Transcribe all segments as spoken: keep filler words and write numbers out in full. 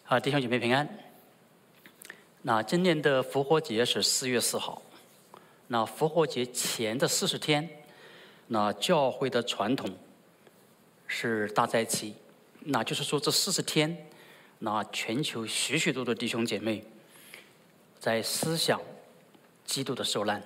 啊，弟兄姐妹平安。那今年的复活节是四月四号。那复活节前的四十天，那教会的传统是大灾期，那就是说这四十天，那全球许许多多的弟兄姐妹在思想基督的受难。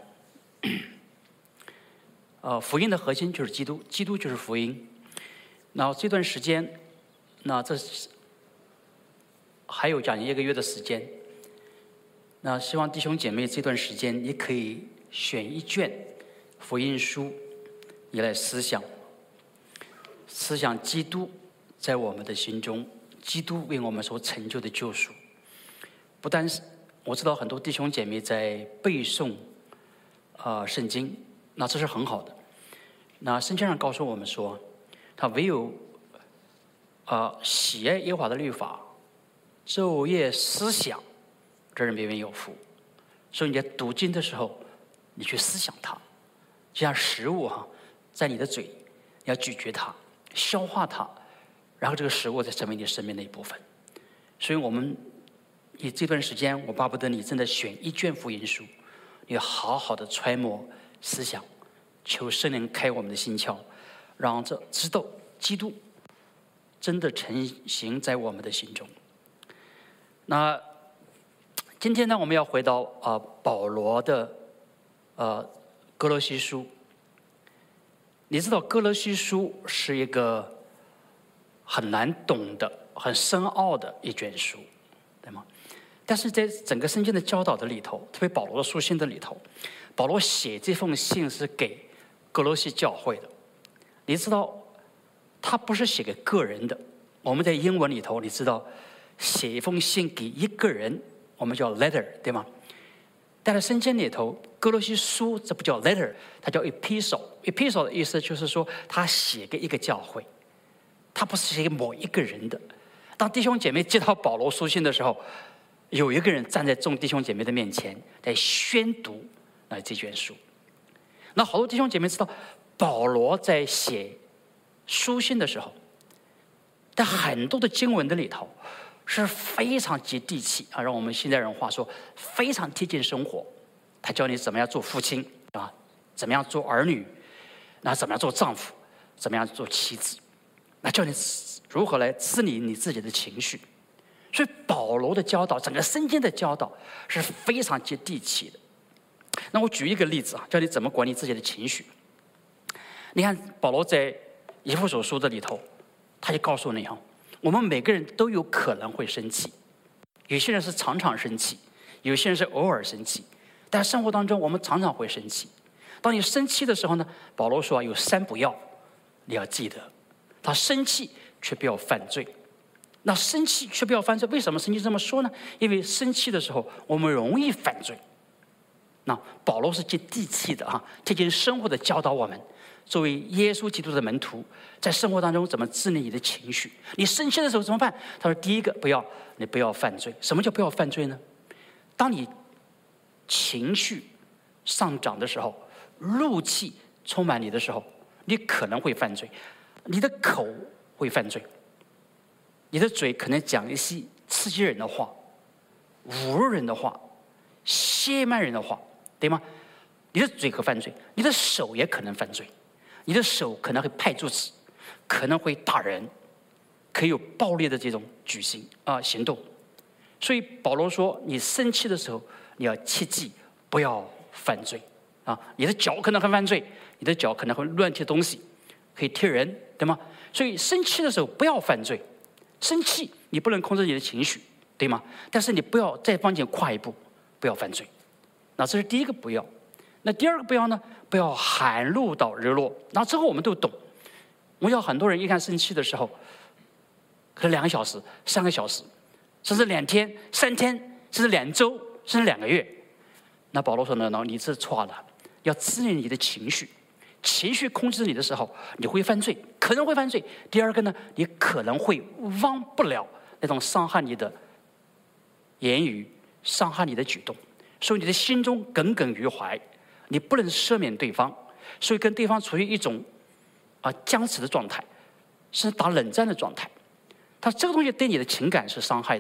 呃，福音的核心就是基督，基督就是福音。那这段时间，那这还有将近一个月的时间。那希望弟兄姐妹这段时间，你可以选一卷福音书，你来思想，思想基督在我们的心中，基督为我们所成就的救赎。不但是我知道很多弟兄姐妹在背诵啊、呃、圣经，那这是很好的。那圣经上告诉我们说，他唯有啊、呃、喜爱耶和华的律法，昼夜思想，这人必为有福。所以你在读经的时候，你去思想它，就像食物哈、啊，在你的嘴，你要咀嚼它，消化它，然后这个食物再成为你生命的一部分。所以我们以这段时间，我巴不得你真的选一卷福音书，你好好的揣摩思想，求圣灵开我们的心窍，让这知道基督真的成型在我们的心中。那今天呢，我们要回到啊、呃、保罗的呃哥罗西书。你知道哥罗西书是一个很难懂的、很深奥的一卷书，对吗？但是在整个圣经的教导的里头，特别保罗的书信的里头，保罗写这封信是给哥罗西教会的。你知道，他不是写给个人的。我们在英文里头，你知道，写一封信给一个人，我们叫 letter， 对吗？但是圣经里头，哥罗西书这不叫 letter， 它叫 epistle。epistle 的意思就是说，他写给一个教会，他不是写给某一个人的。当弟兄姐妹接到保罗书信的时候，有一个人站在众弟兄姐妹的面前，在宣读那这卷书。那好多弟兄姐妹知道，保罗在写书信的时候，在很多的经文的里头是非常接地气啊，让我们现代人话说，非常贴近生活。他教你怎么样做父亲啊，怎么样做儿女，那怎么样做丈夫，怎么样做妻子，那教你如何来治理你自己的情绪。所以保罗的教导，整个圣经的教导是非常接地气的。那我举一个例子啊，教你怎么管理自己的情绪。你看保罗在以弗所书的里头，他就告诉你啊，我们每个人都有可能会生气，有些人是常常生气，有些人是偶尔生气，但生活当中我们常常会生气。当你生气的时候呢，保罗说有三不要，你要记得，他生气却不要犯罪。那生气却不要犯罪，为什么圣经这么说呢？因为生气的时候我们容易犯罪。那保罗是接地气的啊，贴近生活的教导我们，作为耶稣基督的门徒，在生活当中怎么治理你的情绪。你生气的时候怎么办？他说第一个，不要你不要犯罪。什么叫不要犯罪呢？当你情绪上涨的时候，怒气充满你的时候，你可能会犯罪。你的口会犯罪，你的嘴可能讲一些刺激人的话，侮辱人的话，亵慢人的话，对吗？你的嘴可犯罪，你的手也可能犯罪。你的手可能会拍桌子，可能会打人，可以有暴力的这种举行啊、呃、行动。所以保罗说，你生气的时候，你要切记不要犯罪啊！你的脚可能会犯罪，你的脚可能会乱踢东西，可以踢人，对吗？所以生气的时候不要犯罪。生气你不能控制你的情绪，对吗？但是你不要再往前跨一步，不要犯罪。那这是第一个不要。那第二个不要呢？不要含怒到日落。那之后我们都懂。我要很多人一看生气的时候，可能两个小时、三个小时，甚至两天、三天，甚至两周，甚至两个月。那保罗说呢？你这错了，要治理你的情绪。情绪控制你的时候，你会犯罪，可能会犯罪。第二个呢，你可能会忘不了那种伤害你的言语、伤害你的举动，所以你的心中耿耿于怀，你不能赦免对方，所以跟对方处于一种啊僵持的状态，是打冷战的状态。他这个东西对你的情感是伤害的，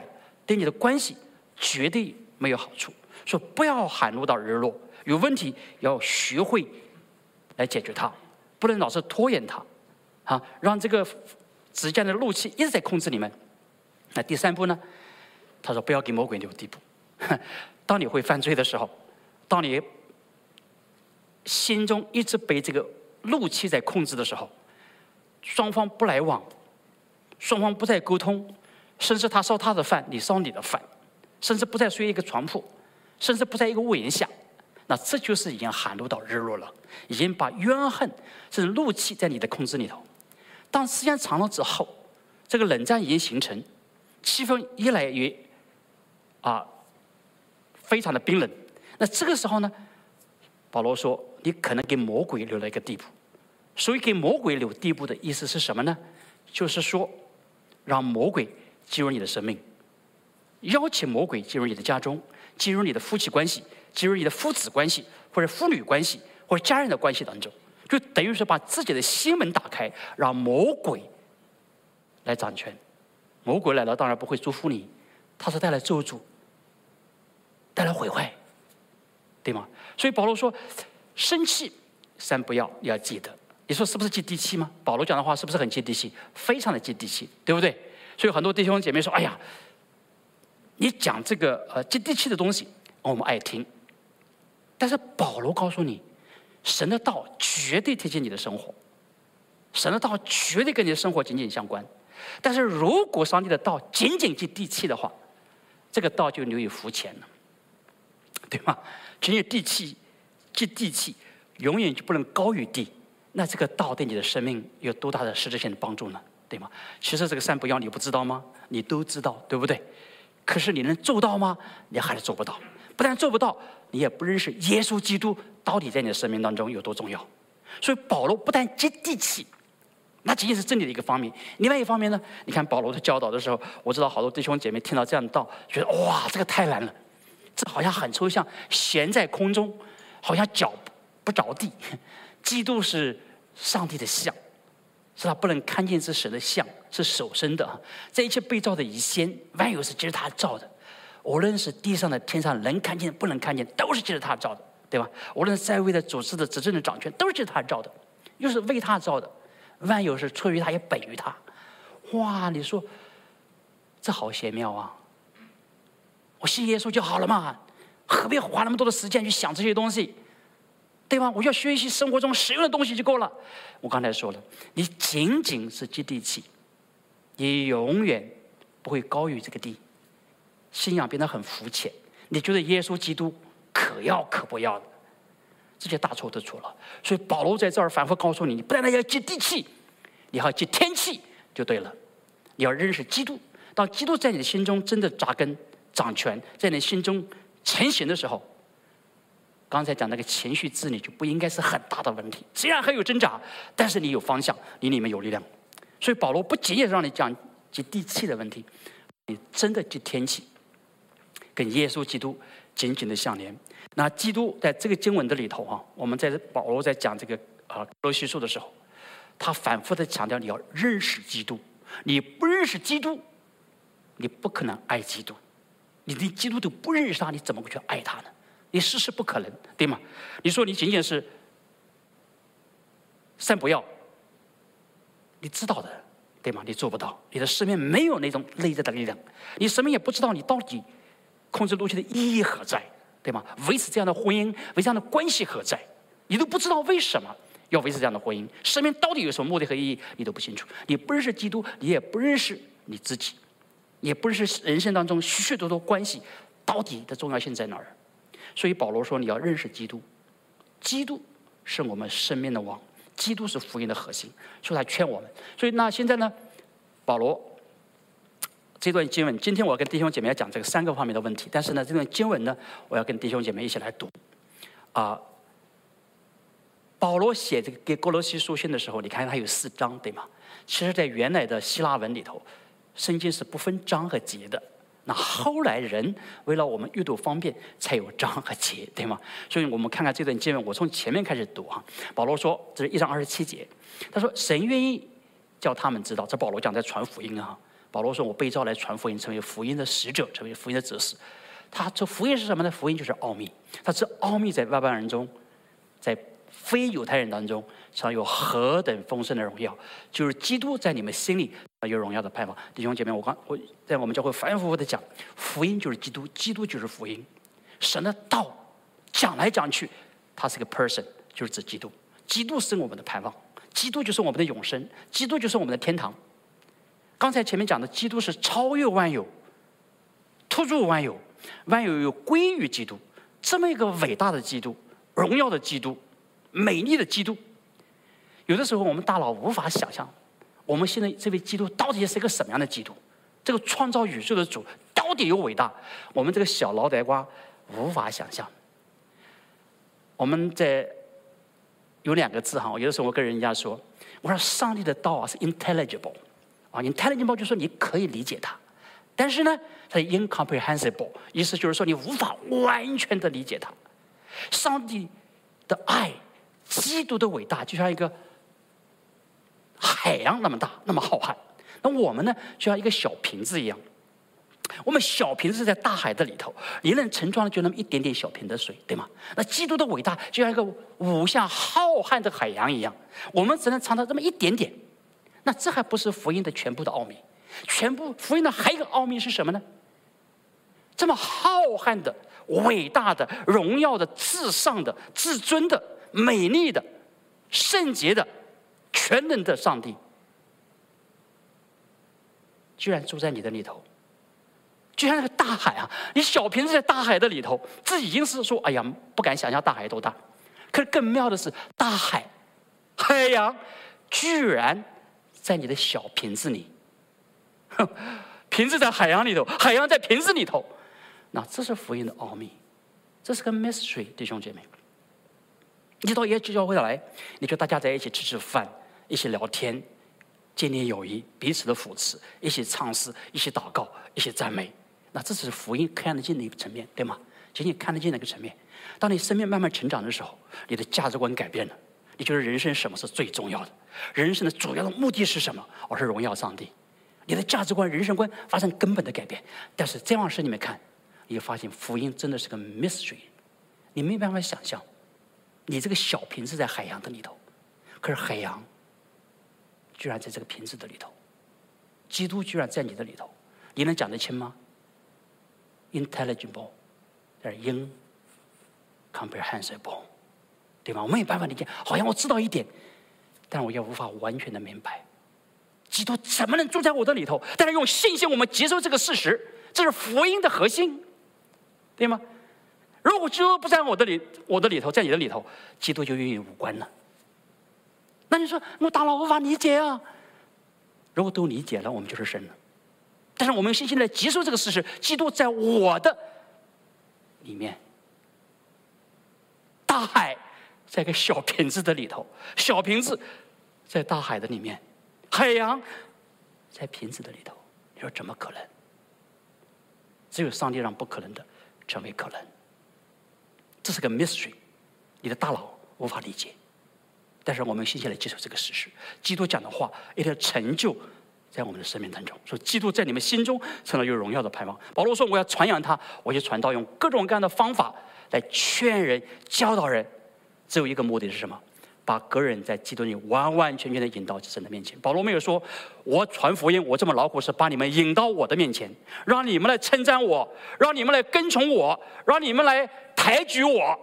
对你的关系绝对没有好处。说不要喊怒到日落，有问题要学会来解决它，不能老是拖延它，啊，让这个之间的怒气一直在控制你们。那第三步呢？他说不要给魔鬼留地步。当你会犯罪的时候，当你心中一直被这个怒气在控制的时候，双方不来往，双方不再沟通，甚至他烧他的饭，你烧你的饭，甚至不再睡一个床铺，甚至不在一个屋檐下，那这就是已经喊怒到日落了，已经把怨恨甚至怒气在你的控制里头。当时间长了之后，这个冷战已经形成，气氛越来越啊非常的冰冷。那这个时候呢，保罗说你可能给魔鬼留了一个地步。所以给魔鬼留地步的意思是什么呢？就是说让魔鬼进入你的生命，邀请魔鬼进入你的家中，进入你的夫妻关系，进入你的父子关系，或者父女关系，或者家人的关系当中，就等于是把自己的心门打开，让魔鬼来掌权。魔鬼来了当然不会祝福你，他是带来咒诅，带来毁坏，对吗？所以保罗说生气三不要，你要记得。你说是不是接地气吗？保罗讲的话是不是很接地气？非常的接地气，对不对？所以很多弟兄姐妹说：“哎呀，你讲这个呃接地气的东西，我们爱听。”但是保罗告诉你，神的道绝对贴近你的生活，神的道绝对跟你的生活紧紧相关。但是如果上帝的道仅仅接地气的话，这个道就流于肤浅了，对吗？仅仅地气，接地气，永远就不能高于地。那这个道对你的生命有多大的实质性的帮助呢？对吗？其实这个三不要你不知道吗？你都知道，对不对？可是你能做到吗？你还是做不到。不但做不到，你也不认识耶稣基督到底在你的生命当中有多重要。所以保罗不但接地气，那仅仅是真理的一个方面。另外一方面呢，你看保罗的教导的时候，我知道好多弟兄姐妹听到这样的道，觉得哇，这个太难了，这好像很抽象，悬在空中，好像脚不着地。基督是上帝的像，是他不能看见之神的像，是手生的。这一切被造的以先，万有是借着他造的。无论是地上的、天上能看见、不能看见，都是借着他造的，对吧？无论是在位的、主治的、执政的、掌权，都是借着他造的，又是为他造的。万有是出于他，也本于他。哇，你说这好玄妙啊！我信耶稣就好了嘛，何必花那么多的时间去想这些东西？对吧？我要学习生活中实用的东西就够了。我刚才说了，你仅仅是接地气，你永远不会高于这个地。信仰变得很肤浅，你觉得耶稣基督可要可不要的，这些大错特错了。所以保罗在这儿反复告诉你，你不但要接地气，你还要接天气就对了。你要认识基督，当基督在你的心中真的扎根掌权，在你心中成型的时候，刚才讲那个情绪治理就不应该是很大的问题。虽然还有挣扎，但是你有方向，你里面有力量。所以保罗不仅仅让你讲接地气的问题，你真的接天气，跟耶稣基督紧紧的相连。那基督在这个经文的里头啊，我们在保罗在讲这个啊哥罗西书的时候，他反复的强调你要认识基督。你不认识基督，你不可能爱基督。你连基督都不认识他，你怎么会去爱他呢？你事事不可能，对吗？你说你仅仅是三不要，你知道的，对吗？你做不到，你的生命没有那种内在的力量，你生命也不知道你到底控制怒气的意义何在，对吗？维持这样的婚姻，维持这样的关系何在？你都不知道为什么要维持这样的婚姻，生命到底有什么目的和意义，你都不清楚。你不认识基督，你也不认识你自己，你也不认识人生当中许许多多关系到底的重要性在哪儿。所以保罗说你要认识基督，基督是我们生命的王，基督是福音的核心，所以他劝我们。所以那现在呢，保罗这段经文，今天我要跟弟兄姐妹要讲这个三个方面的问题，但是呢，这段经文呢，我要跟弟兄姐妹一起来读。啊、呃，保罗写这个给哥罗西书信的时候，你看他有四章，对吗？其实在原来的希腊文里头，圣经是不分章和节的。那后来人为了我们阅读方便，才有章和节，对吗？所以我们看看这段经文，我从前面开始读啊。保罗说，这是一章二十七节，他说：“神愿意叫他们知道。”这保罗讲在传福音啊， 保罗说：“我被召来传福音，成为福音的使者，成为福音的哲士。”他这福音是什么呢？福音就是奥秘。他这奥秘在外邦人中，在非犹太人当中，常有何等丰盛的荣耀，就是基督在你们心里有荣耀的盼望。弟兄姐妹，我刚我在我们教会反反复复的讲，福音就是基督，基督就是福音。神的道讲来讲去，他是个 person， 就是指基督。基督是我们的盼望，基督就是我们的永生，基督就是我们的天堂。刚才前面讲的，基督是超越万有，突入万有，万有又归于基督，这么一个伟大的基督，荣耀的基督，美丽的基督。有的时候我们大脑无法想象，我们现在这位基督到底是一个什么样的基督？这个创造宇宙的主到底有伟大？我们这个小脑袋瓜无法想象。我们在有两个字哈，有的时候我跟人家说，我说上帝的道啊是 intelligible， 啊 intelligible 就是说你可以理解它，但是呢，它是 incomprehensible， 意思就是说你无法完全的理解它。上帝的爱，基督的伟大，就像一个海洋那么大，那么浩瀚。那我们呢，就像一个小瓶子一样。我们小瓶子在大海的里头，你能盛装的就那么一点点小瓶的水，对吗？那基督的伟大就像一个无限浩瀚的海洋一样，我们只能尝到这么一点点。那这还不是福音的全部的奥秘，全部福音的还有一个奥秘是什么呢？这么浩瀚的、伟大的、荣耀的、至上的、至尊的、美丽的、圣洁的、全能的上帝，居然住在你的里头。就像那个大海啊，你小瓶子在大海的里头，这已经是说，哎呀，不敢想象大海多大。可是更妙的是，大海、海洋，居然在你的小瓶子里。瓶子在海洋里头，海洋在瓶子里头。那这是福音的奥秘，这是个 mystery， 弟兄姐妹。你到耶稣教会来，你就大家在一起吃吃饭，一起聊天，建立友谊，彼此的扶持，一起唱诗，一起祷告，一起赞美。那这是福音看得见的一个层面，对吗？仅仅看得见的一个层面。当你生命慢慢成长的时候，你的价值观改变了，你觉得人生什么是最重要的？人生的主要的目的是什么？而是荣耀上帝。你的价值观、人生观发生根本的改变。但是这样使你们看，你就发现福音真的是个 mystery， 你没办法想象，你这个小瓶子在海洋的里头，可是海洋居然在这个瓶子的里头，基督居然在你的里头，你能讲得清吗？Intelligible， 但是 incomprehensible， 对吗？我没有办法理解，好像我知道一点，但我也无法完全的明白，基督怎么能住在我的里头？但是用信心，我们接受这个事实，这是福音的核心，对吗？如果基督不在我的里，我的里头，在你的里头，基督就与你无关了。那你说我大脑无法理解啊？如果都理解了，我们就是神了。但是我们用信心来接受这个事实，基督在我的里面，大海在一个小瓶子的里头，小瓶子在大海的里面，海洋在瓶子的里头。你说怎么可能？只有上帝让不可能的成为可能。这是个 mystery， 你的大脑无法理解。但是我们用信心来接受这个事实，基督讲的话一定要成就在我们的生命当中。说基督在你们心中成了有荣耀的盼望。保罗说我要传扬他，我就传道，用各种各样的方法来劝人、教导人，只有一个目的是什么？把个人在基督里完完全全的引到神的面前。保罗没有说我传福音，我这么劳苦是把你们引到我的面前，让你们来称赞我，让你们来跟从我，让你们来抬举我，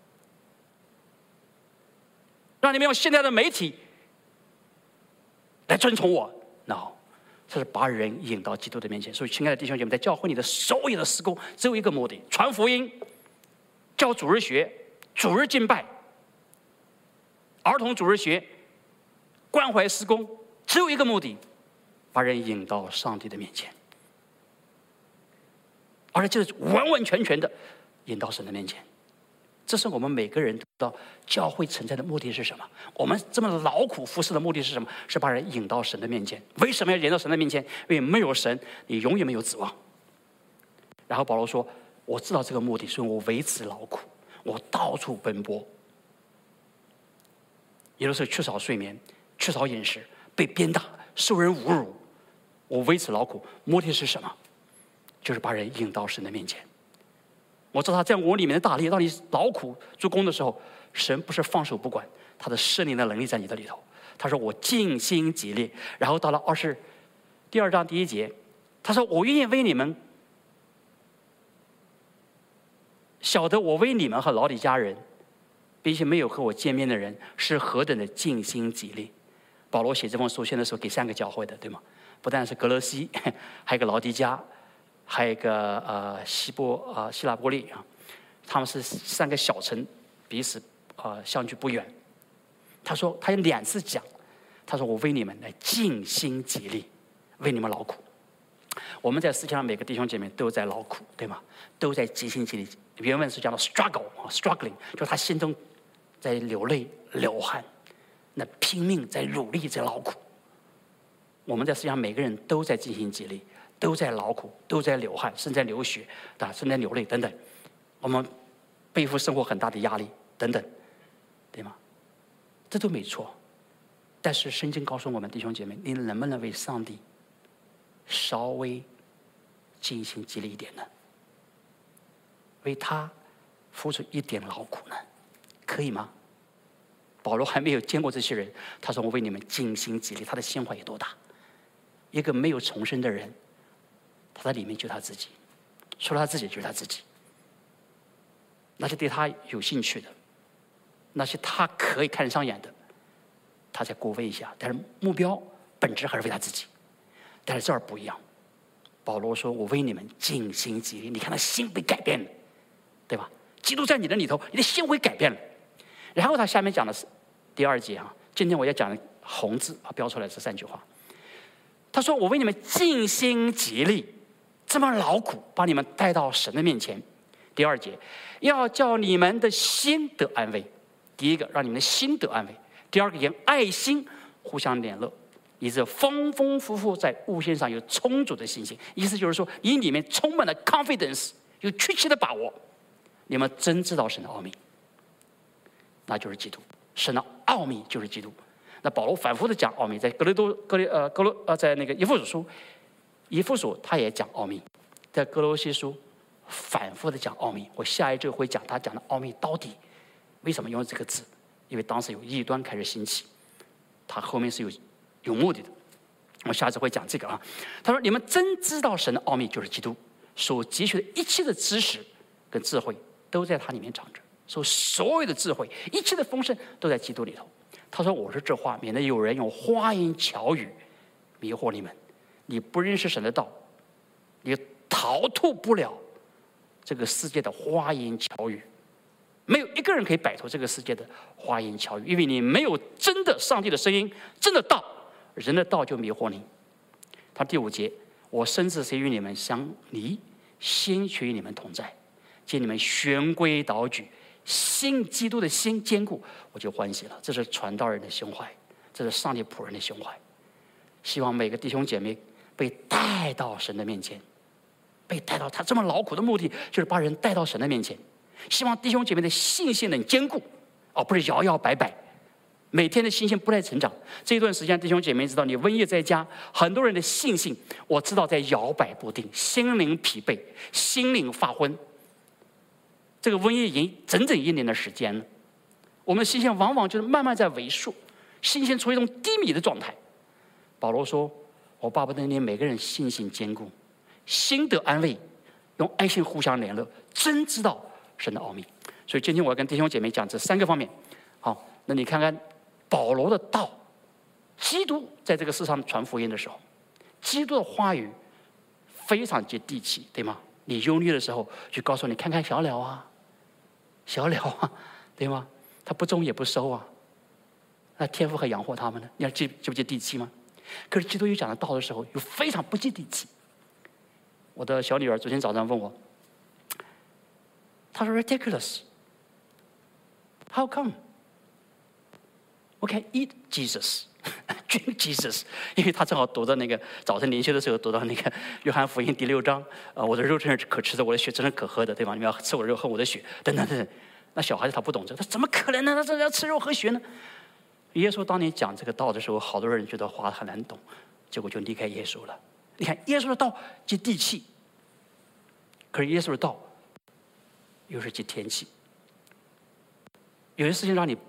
让你们用现在的媒体来遵从我。 no， 这是把人引到基督的面前。所以亲爱的弟兄姐妹，在教会里的所有的事工只有一个目的：传福音、教主日学、主日敬拜、儿童主日学、关怀事工，只有一个目的：把人引到上帝的面前，而且就是完完全全的引到神的面前。这是我们每个人都知道教会存在的目的是什么？我们这么劳苦服侍的目的是什么？是把人引到神的面前。为什么要引到神的面前？因为没有神，你永远没有指望。然后保罗说：“我知道这个目的，所以我为此劳苦，我到处奔波。有的时候缺少睡眠，缺少饮食，被鞭打，受人侮辱， 我为此劳苦，目的是什么？就是把人引到神的面前。我知道他在我里面的大力，当你劳苦做工的时候，神不是放手不管，他的圣灵的能力在你的里头。他说我尽心竭力。然后到了二十第二章第一节，他说我愿意为你们晓得我为你们和老底家人，并且没有和我见面的人是何等的尽心竭力。保罗写这封书信的时候给三个教会的，对吗？不但是格勒西，还有一个老底家，还有一个呃希波呃希拉波利啊，他们是三个小城，彼此呃相距不远。他说他有两次讲，他说我为你们来尽心竭力，为你们劳苦。我们在世界上每个弟兄姐妹都在劳苦，对吗？都在尽心竭力。原文是讲到 struggle 啊 struggling， 就是他心中在流泪流汗，那拼命在努力在劳苦。我们在世界上每个人都在尽心竭力，都在劳苦，都在流汗，甚至在流血啊，甚至在流泪等等。我们背负生活很大的压力等等，对吗？这都没错。但是圣经告诉我们弟兄姐妹，你能不能为上帝稍微尽心竭力一点呢？为他付出一点劳苦呢？可以吗？保罗还没有见过这些人，他说我为你们尽心竭力，他的心怀有多大？一个没有重生的人，他在里面就他自己，除了他自己就是他自己。那些对他有兴趣的，那些他可以看上眼的，他才过问一下，但是目标本质还是为他自己。但是这儿不一样，保罗说我为你们尽心竭力，你看他心被改变了，对吧？基督在你的里头，你的心会改变了。然后他下面讲的是第二节啊，今天我要讲红字啊标出来这三句话。他说我为你们尽心竭力，这么劳苦，把你们带到神的面前。第二节，要叫你们的心得安慰。第一个，让你们的心得安慰；第二个，用爱心互相联络，以致丰丰富富在悟性上有充足的信心。意思就是说，你里面充满了 confidence， 有确切的把握，你们真知道神的奥秘，那就是基督。神的奥秘就是基督。那保罗反复的讲奥秘，在格雷多格雷呃格罗呃在那个以弗所书，以弗所他也讲奥秘，在哥罗西书反复的讲奥秘。我下一周会讲他讲的奥秘到底为什么用这个字，因为当时有异端开始兴起，他后面是有有目的的。我下次会讲这个啊。他说你们真知道神的奥秘就是基督，所汲取的一切的知识跟智慧都在他里面藏着，所以所有的智慧一切的丰盛都在基督里头。他说我说这话，免得有人用花言巧语迷惑你们。你不认识神的道，你逃脱不了这个世界的花言巧语。没有一个人可以摆脱这个世界的花言巧语，因为你没有真的上帝的声音，真的道，人的道就迷惑你。他第五节，我深知谁与你们相离，心却与你们同在，见你们循规蹈矩，信基督的心坚固，我就欢喜了。这是传道人的胸怀，这是上帝仆人的胸怀。希望每个弟兄姐妹被带到神的面前，被带到他这么劳苦的目的，就是把人带到神的面前。希望弟兄姐妹的信心能坚固，而不是摇摇摆摆，每天的信心不再成长。这一段时间，弟兄姐妹知道，你瘟疫在家，很多人的信心，我知道在摇摆不定，心灵疲惫，心灵发昏。这个瘟疫已经整整一年的时间了，我们的信心往往就是慢慢在萎缩，信心处于一种低迷的状态。保罗说：“我巴不得你每个人信心坚固，心得安慰，用爱心互相联络，真知道神的奥秘。”所以今天我要跟弟兄姐妹讲这三个方面。好，那你看看保罗的道，基督在这个世上传福音的时候，基督的话语非常接地气，对吗？你忧虑的时候，就告诉你看看小鸟啊，小鸟啊，对吗？它不种也不收啊，那天父还养活他们呢，你要接接不接地气吗？可是基督又讲的道的时候，又非常不接地气。我的小女儿昨天早上问我，她说 ridiculous。How come? We can eat Jesus, drink Jesus。因为他正好读到那个早晨灵修的时候，读到那个约翰福音第六章，呃，我的肉真是可吃的，我的血真是可喝的，对吧？你们要吃我的肉，喝我的血，等等等等。那小孩子他不懂这个，他怎么可能呢？他这要吃肉喝血呢？耶稣当年讲这个道的时候，好多人觉得话很难懂，结果就离开耶稣了。 你看，耶稣的道接地气，可是耶稣的道又是接天气。有些事情让你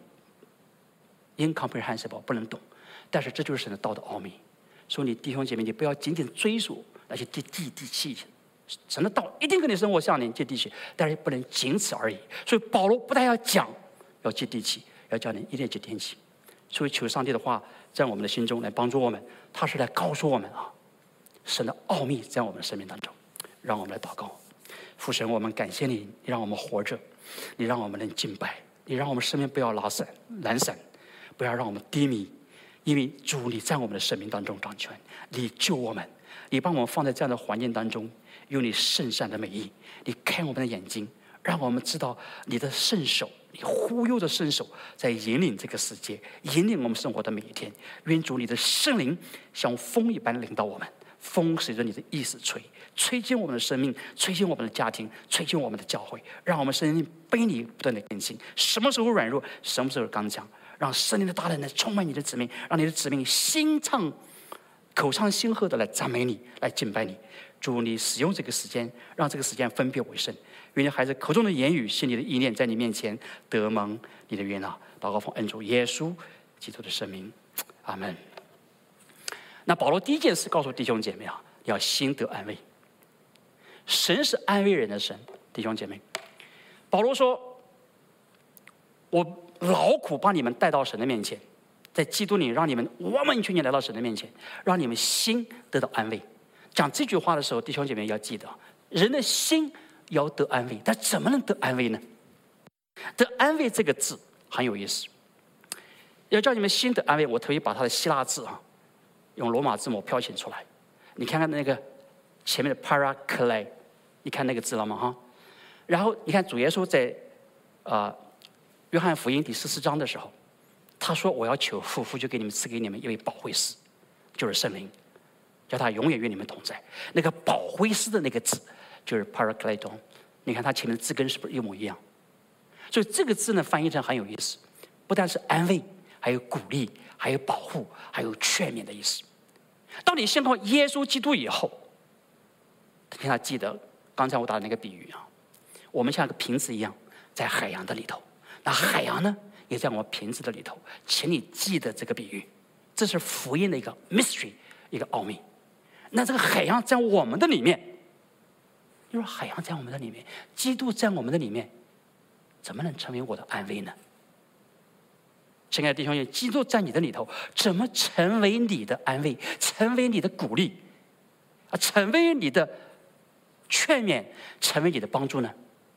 incomprehensible 不能懂，但是这就是神的道的奥秘。所以你弟兄姐妹，你不要仅仅追溯那些接地地气。神的道一定跟你生活相连，接地气，但是不能仅此而已。所以保罗不但要讲要接地气，要叫你一定接天气。所以求上帝的话在我们的心中来帮助我们，他是来告诉我们啊，神的奥秘在我们的生命当中。让我们来祷告。父神，我们感谢你，你让我们活着，你让我们能敬拜，你让我们生命不要拉散懒散，不要让我们低迷，因为主你在我们的生命当中掌权，你救我们，你把我们放在这样的环境当中，用你圣善的美意，你开我们的眼睛，让我们知道你的圣手，你忽悠的圣手在引领这个世界，引领我们生活的每一天。愿主你的圣灵像风一般领导我们，风随着你的意思吹，吹进我们的生命，吹进我们的家庭，吹进我们的教会，让我们生命被你不断的更新。什么时候软弱，什么时候刚强，让圣灵的大能来充满你的子民，让你的子民心唱口唱心和的来赞美你，来敬拜你。主你使用这个时间，让这个时间分别为圣。愿你孩子口中的言语，心里的意念，在你面前得蒙你的悦纳。祷告奉恩主耶稣基督的圣名，阿门。那保罗第一件事告诉弟兄姐妹啊，要心得安慰。神是安慰人的神，弟兄姐妹。保罗说：“我劳苦把你们带到神的面前，在基督里让你们完完全全来到神的面前，让你们心得到安慰。”讲这句话的时候，弟兄姐妹要记得，人的心要得安慰，但怎么能得安慰呢？得安慰这个字很有意思，要叫你们心得安慰，我特意把它的希腊字啊，用罗马字母标写出来。你看看那个前面的 parakle， 你看那个字了吗？哈，然后你看主耶稣在啊、呃、约翰福音第十四章的时候，他说：“我要求父，父就给你们赐给你们一位保惠师，就是圣灵。”叫他永远与你们同在。那个保惠师的那个字就是 parakleton， 你看它前面的字根是不是一模一样？所以这个字呢翻译成很有意思，不但是安慰，还有鼓励，还有保护，还有劝勉的意思。当你信靠耶稣基督以后，请他记得刚才我打的那个比喻啊，我们像个瓶子一样在海洋的里头，那海洋呢也在我们瓶子的里头，请你记得这个比喻，这是福音的一个 mystery， 一个奥秘。那这个海洋在我们的里面，你说海洋在我们的里面，基督在我们的里面，怎么能成为我的安慰呢？亲爱的弟兄姐妹，基督在你的里头，怎么成为你的安慰，成为你的鼓励啊，成为你的劝勉，成为你的帮助呢？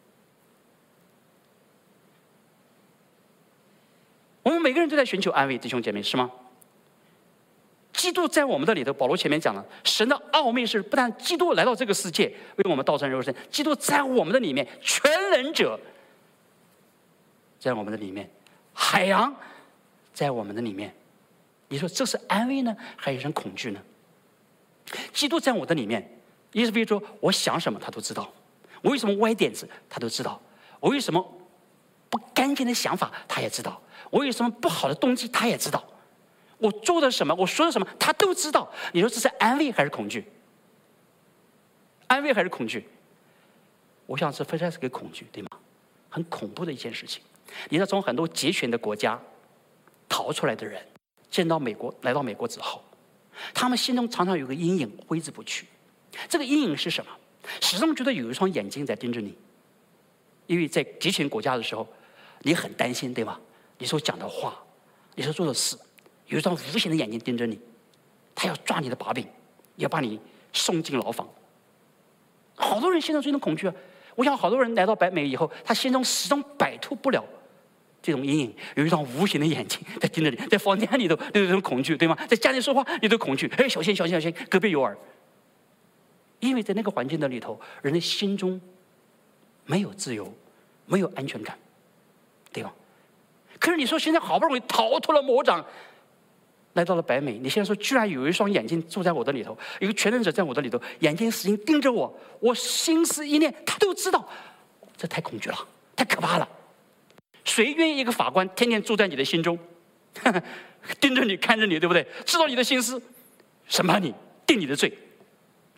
我们每个人都在寻求安慰，弟兄姐妹，是吗？基督在我们的里头，保罗前面讲了，神的奥秘是不但基督来到这个世界为我们道成肉身，基督在我们的里面，全能者在我们的里面，海洋在我们的里面。你说这是安慰呢，还是一种恐惧呢？基督在我的里面，意思比如说我想什么他都知道，我有什么歪点子他都知道，我有什么不干净的想法他也知道，我有什么不好的动机他也知道，我做的什么，我说的什么，他都知道。你说这是安慰还是恐惧？安慰还是恐惧？我想是非常是个恐惧，对吗？很恐怖的一件事情。你知道，从很多极权的国家逃出来的人，见到美国，来到美国之后，他们心中常常有个阴影挥之不去。这个阴影是什么？始终觉得有一双眼睛在盯着你，因为在极权国家的时候，你很担心，对吗？你所讲的话，你所做的事，有一双无形的眼睛盯着你，他要抓你的把柄，要把你送进牢房。好多人心中这种恐惧啊！我想好多人来到北美以后，他心中始终摆脱不了这种阴影，有一双无形的眼睛在盯着你，在房间里头都有这种恐惧，对吗？在家里说话你都恐惧，哎，小心小心小心，隔壁有耳。因为在那个环境的里头，人的心中没有自由，没有安全感，对吧？可是你说现在好不容易逃脱了魔掌，来到了北美，你现在说居然有一双眼睛住在我的里头，有个全能者在我的里头，眼睛使劲盯着我，我心思意念他都知道，这太恐惧了，太可怕了。谁愿意一个法官天天住在你的心中，盯着你看着你，对不对？知道你的心思，审判你，定你的罪，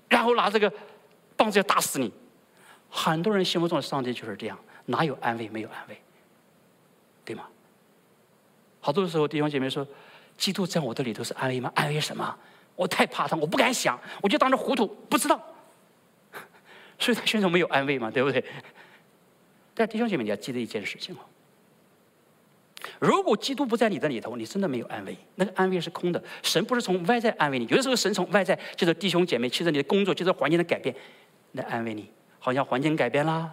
然后拿这个棒子要打死你。很多人心目中的上帝就是这样，哪有安慰？没有安慰，对吗？好多时候弟兄姐妹说，基督在我的里头是安慰吗？安慰什么？我太怕他，我不敢想，我就当着糊涂，不知道。所以他宣称没有安慰嘛，对不对？但弟兄姐妹，你要记得一件事情哦，如果基督不在你的里头，你真的没有安慰，那个安慰是空的。神不是从外在安慰你，有的时候神从外在，就是弟兄姐妹，其实你的工作，就是环境的改变来安慰你，好像环境改变啦，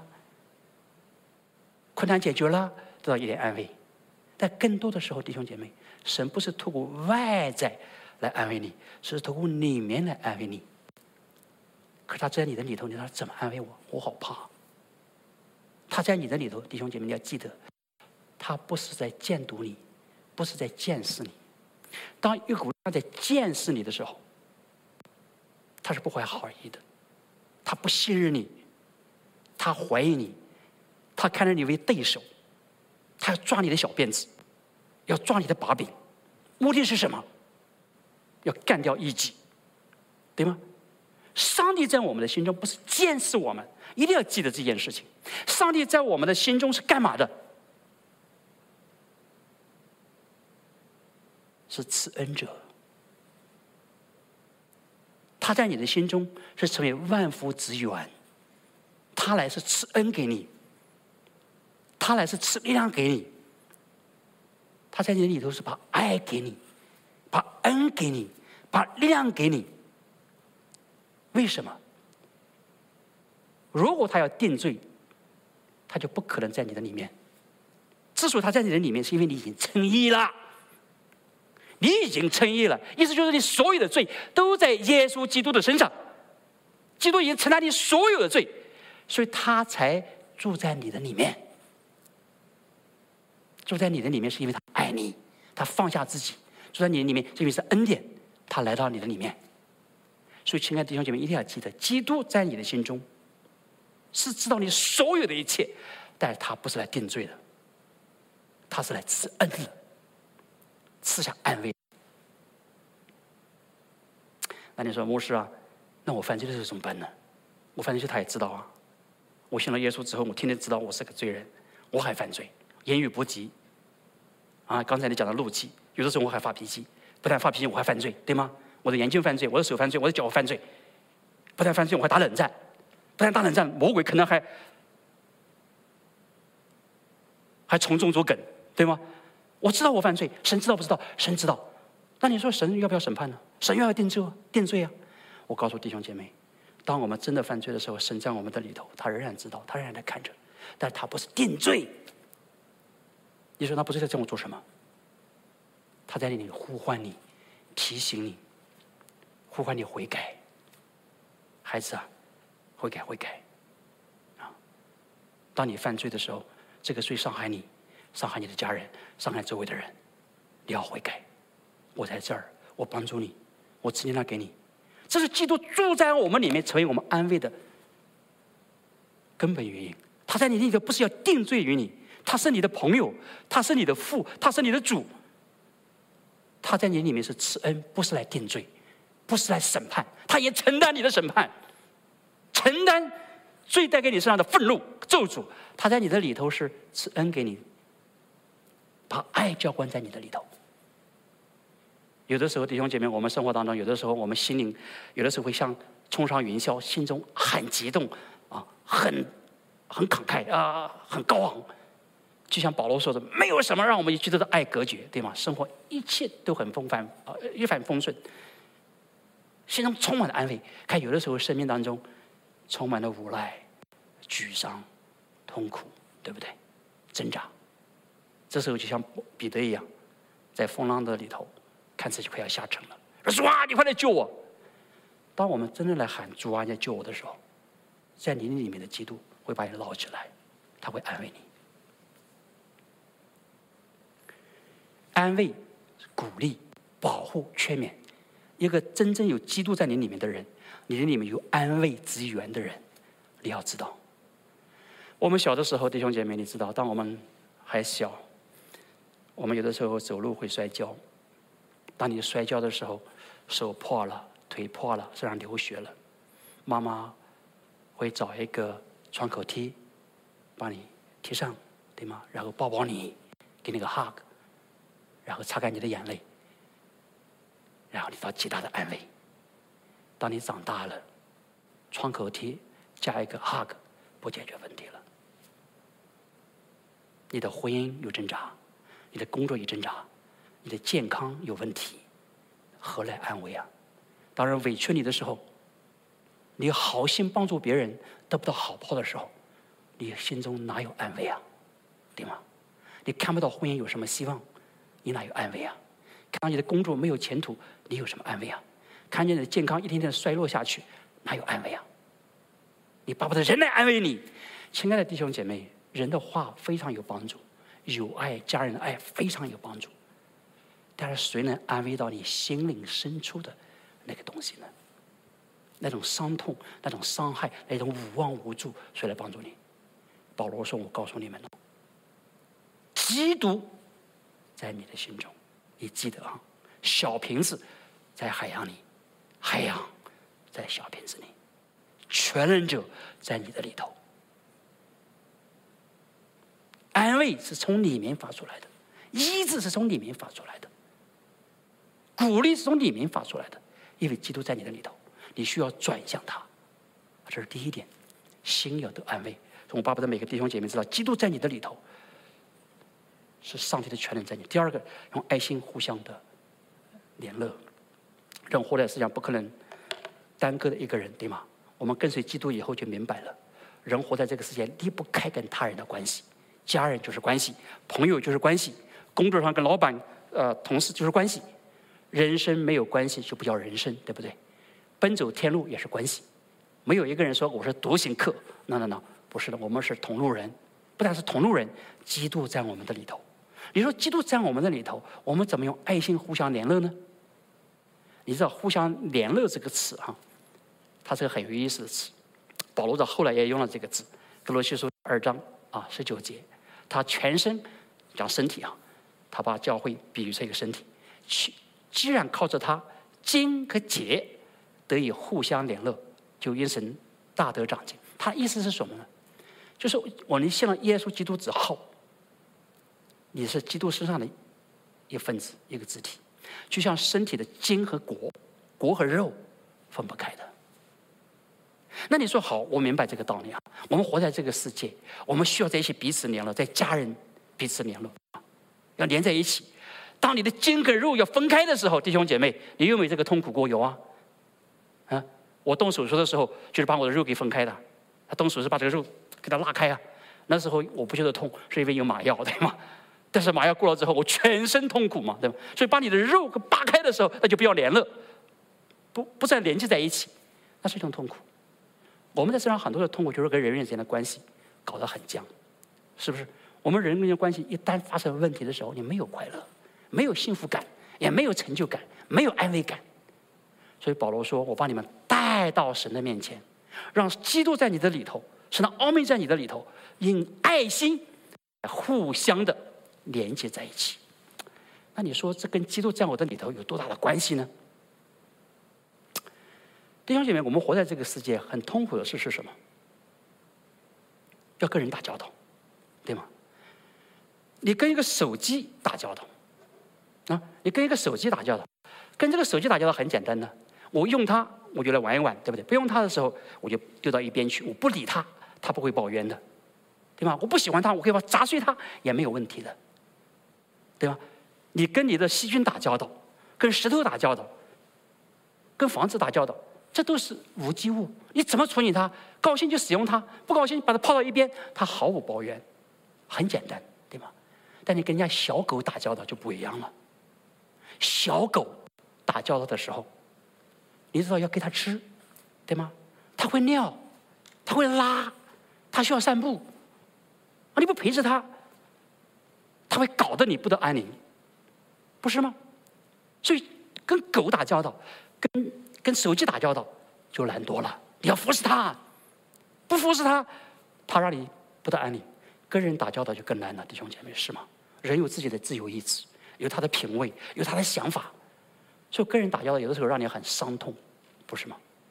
困难解决了，得到一点安慰。但更多的时候，弟兄姐妹，神不是透过外在来安慰你，是透过里面来安慰你。可是他在你的里头，你说怎么安慰我？我好怕。他在你的里头，弟兄姐妹，你要记得，他不是在监督你，不是在监视你。当一股他在监视你的时候，他是不怀好意的，他不信任你，他怀疑你，他看着你为对手，他要抓你的小辫子，要抓你的把柄，目的是什么？要干掉异己，对吗？上帝在我们的心中不是监视我们，一定要记得这件事情。上帝在我们的心中是干嘛的？是慈恩者。他在你的心中是成为万福之源，他来是赐恩给你，他来是赐力量给你，他在你的里头是把爱给你，把恩给你，把力量给你。为什么？如果他要定罪，他就不可能在你的里面。之所以他在你的里面，是因为你已经称义了，你已经称义了，意思就是你所有的罪都在耶稣基督的身上，基督已经承担你所有的罪，所以他才住在你的里面。住在你的里面是因为他爱你，他放下自己，住在你的里面是因为是恩典，他来到你的里面。所以亲爱的弟兄姐妹，一定要记得，基督在你的心中是知道你所有的一切，但是他不是来定罪的，他是来赐恩的，赐下安慰。那你说牧师啊，那我犯罪的时候怎么办呢？我犯罪时他也知道啊，我信了耶稣之后，我天天知道我是个罪人，我还犯罪，言语不及啊，刚才你讲的怒气，有的时候我还发脾气，不但发脾气我还犯罪，对吗？我的眼睛犯罪，我的手犯罪，我的脚犯罪，不但犯罪我还打冷战，不但打冷战，魔鬼可能还还从中作梗，对吗？我知道我犯罪，神知道不知道？神知道。那你说神要不要审判呢？神要不要定罪定罪啊？我告诉弟兄姐妹，当我们真的犯罪的时候，神在我们的里头，他仍然知道，他仍然在看着，但他不是定罪。你说他不是在这样做什么？他在那里呼唤你，提醒你，呼唤你悔改。孩子啊，悔改悔改啊！当你犯罪的时候，这个罪伤害你，伤害你的家人，伤害周围的人，你要悔改。我在这儿，我帮助你，我赐力量给你。这是基督住在我们里面，成为我们安慰的根本原因。他在你里头不是要定罪于你，他是你的朋友，他是你的父，他是你的主。他在你里面是慈恩，不是来定罪，不是来审判，他也承担你的审判，承担罪带给你身上的愤怒咒诅。他在你的里头是赐恩给你，把爱浇灌在你的里头。有的时候弟兄姐妹，我们生活当中，有的时候我们心灵有的时候会像冲上云霄，心中很激动啊，很很慷慨啊，很高昂。就像保罗说的，没有什么让我们与基督的爱隔绝，对吗？生活一切都很风帆啊，一帆风顺，心中充满了安慰。看有的时候生命当中充满了无奈、沮丧、痛苦，对不对？挣扎。这时候就像彼得一样，在风浪的里头，看自己快要下沉了。主啊，你快来救我！当我们真正来喊主啊，你来救我的时候，在你里面的基督会把你捞起来，他会安慰你。安慰、鼓励、保护、劝勉，一个真正有基督在你里面的人，你里面有安慰之源的人，你要知道。我们小的时候，弟兄姐妹，你知道，当我们还小，我们有的时候走路会摔跤。当你摔跤的时候，手破了，腿破了，身上流血了， 妈妈会找一个创口贴，把你贴上，对吗？然后抱抱你，给你个 hug， 然后擦干你的眼泪，然后你得到极大的安慰。当你长大了，创口贴加一个 hug 不解决问题了。你的婚姻有挣扎，你的工作有挣扎，你的健康有问题，何来安慰啊？当人委屈你的时候，你好心帮助别人得不到好报的时候，你心中哪有安慰啊？对吗？你看不到婚姻有什么希望，你哪有安慰啊？看到你的工作没有前途，你有什么安慰啊？看见你的健康一天天衰落下去，哪有安慰啊？你巴不得人来安慰你。亲爱的弟兄姐妹，人的话非常有帮助，有爱，家人的爱非常有帮助，但是谁能安慰到你心灵深处的那个东西呢？那种伤痛，那种伤害，那种无望无助，谁来帮助你？保罗说：“我告诉你们了，基督在你的心中。你记得啊，小瓶子在海洋里，海洋在小瓶子里，全能者在你的里头。安慰是从里面发出来的，医治是从里面发出来的，鼓励是从里面发出来的，因为基督在你的里头。”你需要转向他，这是第一点，心要得安慰。我巴不得每个弟兄姐妹知道，基督在你的里头，是上帝的全能在你。第二个，用爱心互相的联络。人活在世上不可能单个的一个人，对吗？我们跟随基督以后就明白了，人活在这个世界离不开跟他人的关系，家人就是关系，朋友就是关系，工作上跟老板、呃同事就是关系。人生没有关系就不叫人生，对不对？奔走天路也是关系，没有一个人说我是独行客，那那那不是的，我们是同路人。不但是同路人，基督在我们的里头。你说基督在我们的里头，我们怎么用爱心互相联络呢？你知道互相联络这个词哈，它是个很有意思的词。保罗在后来也用了这个字，哥罗西书二章啊十九节，他全身讲身体啊，他把教会比喻成一个身体，既然靠着他筋和节得以互相联络，就因神大得长进。他意思是什么呢？就是我们信了耶稣基督之后，你是基督身上的一份子，一个肢体，就像身体的筋和骨，骨和肉分不开的。那你说好，我明白这个道理啊。我们活在这个世界，我们需要在一起彼此联络，在家人彼此联络，要连在一起。当你的筋跟肉要分开的时候，弟兄姐妹，你有没有这个痛苦过？有啊。啊，我动手术的时候就是把我的肉给分开的，他动手术把这个肉给它拉开啊。那时候我不觉得痛，是因为有麻药，对吗？但是麻药过了之后，我全身痛苦嘛，对吗？所以把你的肉给扒开的时候，那就不要连了，不不再连接在一起，那是一种痛苦。我们在身上很多的痛苦，就是跟人与人之间的关系搞得很僵，是不是？我们人跟人的关系一旦发生问题的时候，你没有快乐，没有幸福感，也没有成就感，没有安慰感。所以保罗说：“我把你们带到神的面前，让基督在你的里头，神的奥秘在你的里头，因爱心互相的连接在一起。”那你说这跟基督在我的里头有多大的关系呢？弟兄姐妹，我们活在这个世界很痛苦的事是什么？要跟人打交道，对吗？你跟一个手机打交道啊，你跟一个手机打交道，跟这个手机打交道很简单的。我用它，我就来玩一玩，对不对？不用它的时候，我就丢到一边去，我不理它，它不会抱怨的，对吗？我不喜欢它，我可以把它砸碎它，也没有问题的，对吧？你跟你的细菌打交道，跟石头打交道，跟房子打交道，这都是无机物，你怎么处理它？高兴就使用它，不高兴把它抛到一边，它毫无抱怨，很简单，对吗？但你跟人家小狗打交道就不一样了。小狗打交道的时候，你知道要给它吃，对吗？它会尿，它会拉，它需要散步，你不陪着它，它会搞得你不得安宁，不是吗？所以跟狗打交道，跟跟手机打交道就难多了。你要服侍它，不服侍它，它让你不得安宁。跟人打交道就更难了，弟兄姐妹，是吗？人有自己的自由意志，有他的品味，有他的想法，所以跟人打交道有的时候让你很伤痛，不是吗？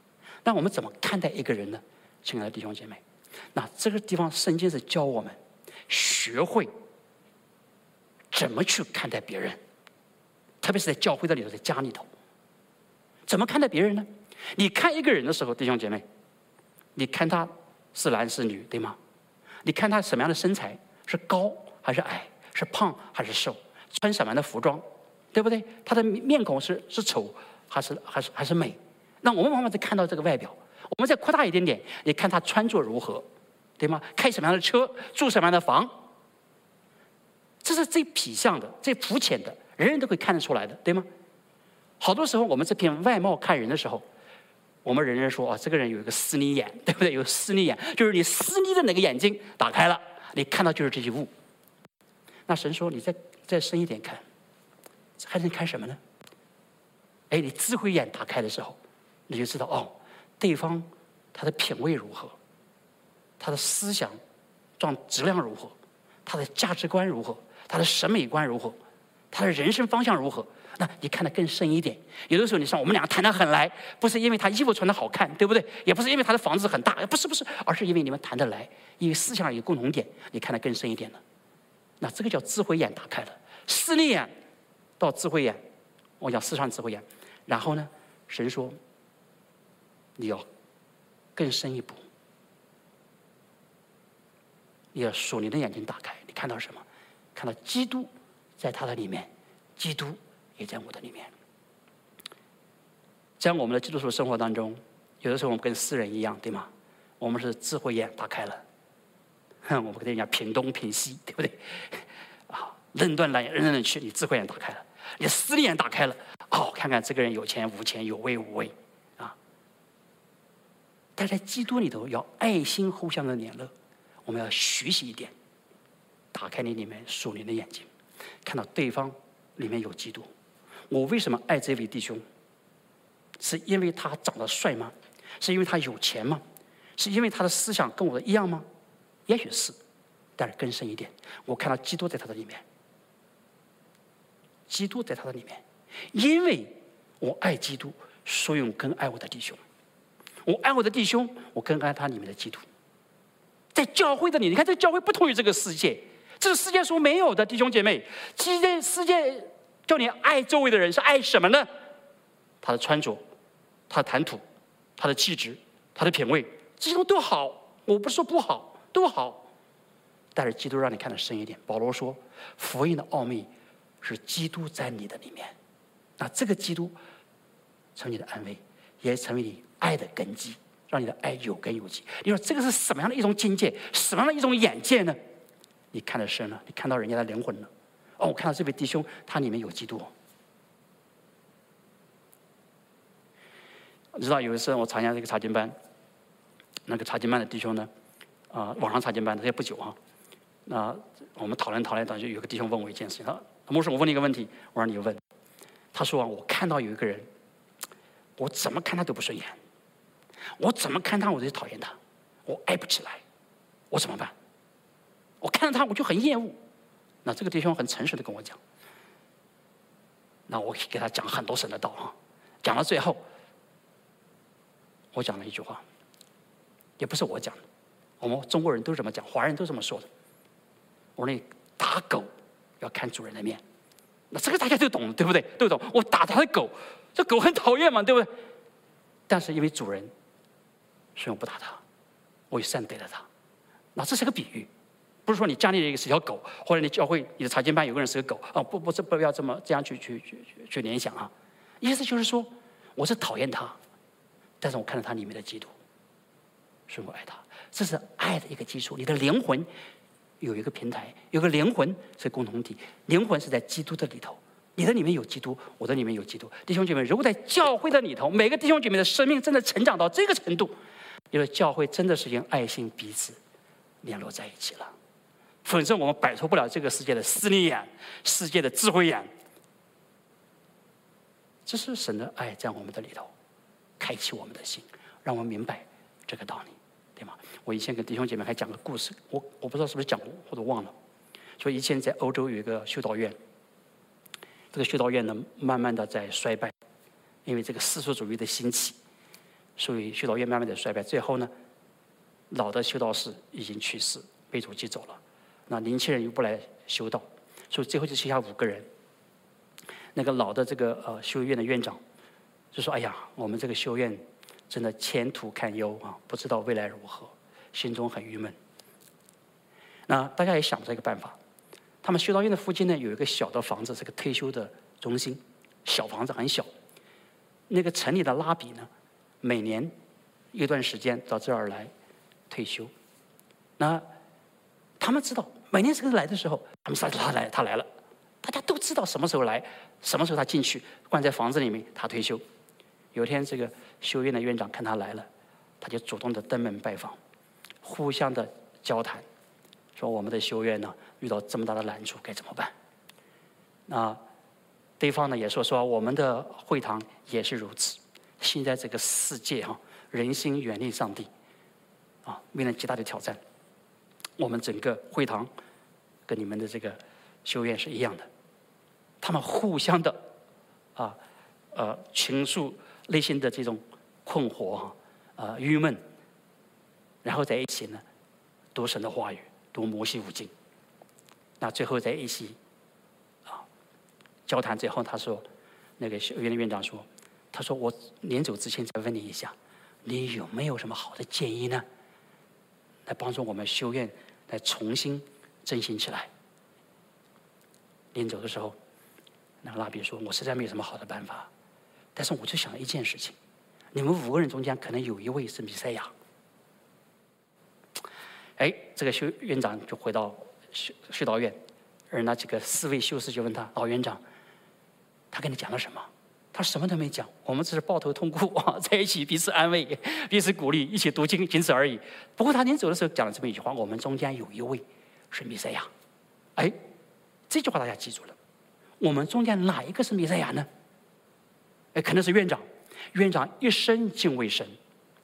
那我们怎么看待一个人呢？亲爱的弟兄姐妹，那这个地方圣经是教我们学会怎么去看待别人，特别是在教会的里头，在家里头，怎么看待别人呢？你看一个人的时候，弟兄姐妹，你看他是男是女，对吗？你看他什么样的身材，是高还是矮，是胖还是瘦，穿什么样的服装，对不对？他的面孔是是丑还是还是还是美？那我们往往在看到这个外表，我们再扩大一点点，你看他穿着如何，对吗？开什么样的车，住什么样的房，这是最痞相的、最肤浅的，人人都会看得出来的，对吗？好多时候我们这凭外貌看人的时候，我们人人说啊，这个人有一个私利眼，对不对？有私利眼，就是你私利的那个眼睛打开了，你看到就是这些物。那神说，你再再深一点看，还能看什么呢？哎，你智慧眼打开的时候，你就知道哦，对方他的品味如何，他的思想状质量如何，他的价值观如何，他的审美观如何，他的人生方向如何。那你看得更深一点。有的时候你说我们两个谈得很来，不是因为他衣服穿得好看，对不对？也不是因为他的房子很大，不是不是，而是因为你们谈得来，因为思想有共同点，你看得更深一点了。那这个叫智慧眼打开了，视力眼到智慧眼，我讲四川智慧眼。然后呢，神说你要更深一步，你要属灵的眼睛打开，你看到什么？看到基督在他的里面，基督也在我的里面。在我们的基督徒生活当中，有的时候我们跟诗人一样，对吗？我们是智慧眼打开了，我们跟人家品东品西，对不对？啊，论断来人人去，你智慧眼打开了，你思念眼打开了，哦，看看这个人有钱无钱，有位无位，啊。但在基督里头，要爱心互相的联络，我们要学习一点，打开你里面属灵的眼睛，看到对方里面有基督。我为什么爱这位弟兄？是因为他长得帅吗？是因为他有钱吗？是因为他的思想跟我的一样吗？也许是，但是更深一点，我看到基督在他的里面，基督在他的里面，因为我爱基督，所以我更爱我的弟兄。我爱我的弟兄，我更爱他里面的基督。在教会的里，你看这教会不同于这个世界，这个世界所没有的，弟兄姐妹，其实世界叫你爱周围的人是爱什么呢？他的穿着，他的谈吐，他的气质，他的品味，这些都好，我不是说不好，都好。但是基督让你看得深一点。保罗说，福音的奥秘是基督在你的里面，那这个基督成你的安慰，也成为你爱的根基，让你的爱有根有基。你说这个是什么样的一种境界，什么样的一种眼界呢？你看得深了，你看到人家的灵魂了。哦，我看到这位弟兄，他里面有基督。你知道有一次我参加这个查经班，那个查经班的弟兄呢，啊、呃，网上查经班的也不久啊，那我们讨论讨论，当就有个弟兄问我一件事情，他牧师，我问你一个问题，我让你问。他说啊，我看到有一个人，我怎么看他都不顺眼，我怎么看他我就讨厌他，我爱不起来，我怎么办？我看到他我就很厌恶。那这个弟兄很诚实的跟我讲，那我给他讲很多神的道啊，讲到最后。我讲了一句话，也不是我讲的，我们中国人都这么讲，华人都这么说的。我说你打狗要看主人的面，那这个大家都懂，对不对？都懂。我打他的狗，这狗很讨厌嘛，对不对？但是因为主人，所以我不打他，我也善待了他。那这是个比喻，不是说你家里人是条狗，或者你教会你的查经班有个人是个狗啊，不不，这不要这么这样去去去去去联想啊。意思就是说，我是讨厌他。但是我看到他里面的基督，所以我爱他。这是爱的一个基础。你的灵魂有一个平台，有个灵魂是共同体，灵魂是在基督的里头。你的里面有基督，我的里面有基督。弟兄姐妹，如果在教会的里头，每个弟兄姐妹的生命真的成长到这个程度，因为教会真的是用爱心彼此联络在一起了。否则我们摆脱不了这个世界的势利眼，世界的智慧眼。这是神的爱在我们的里头。开启我们的心，让我们明白这个道理，对吗？我以前跟弟兄姐妹还讲个故事，我我不知道是不是讲过或者忘了。说以前在欧洲有一个修道院，这个修道院呢，慢慢的在衰败，因为这个世俗主义的兴起， 所以修道院慢慢的衰败。最后呢，老的修道士已经去世，被主接走了。那年轻人又不来修道，所以最后就剩下五个人。那个老的这个呃修院的院长就说：“哎呀，我们这个修院真的前途堪忧啊，不知道未来如何，心中很郁闷。”那大家也想出一个办法，他们修道院的附近呢有一个小的房子，是个退休的中心，小房子很小。那个城里的拉比呢，每年一段时间到这儿来退休。那他们知道每年这个来的时候，他们说他来他来了，大家都知道什么时候来，什么时候他进去，关在房子里面他退休。有一天这个修院的院长看他来了，他就主动的登门拜访，互相的交谈，说我们的修院呢遇到这么大的难处该怎么办。那对方呢也说说我们的会堂也是如此，现在这个世界哈，人心远离上帝啊，面临极大的挑战。我们整个会堂跟你们的这个修院是一样的，他们互相的啊呃倾诉内心的这种困惑哈呃郁闷，然后在一起呢读神的话语，读摩西五经，那最后在一起啊交谈。最后他说，那个修院的院长说，他说我临走之前再问你一下，你有没有什么好的建议呢？来帮助我们修院来重新振兴起来。临走的时候，那个拉比说：“我实在没有什么好的办法，但是我就想了一件事情，你们五个人中间可能有一位是弥赛亚。”哎，这个修院长就回到修修道院，而那几个四位修士就问他：“老院长，他跟你讲了什么？”他什么都没讲，我们只是抱头痛哭啊，在一起彼此安慰，彼此鼓励，一起读经，仅此而已。不过他临走的时候讲了这么一句话：“我们中间有一位是弥赛亚。”哎，这句话大家记住了。我们中间哪一个是弥赛亚呢？哎，可能是院长。院长一生敬畏神，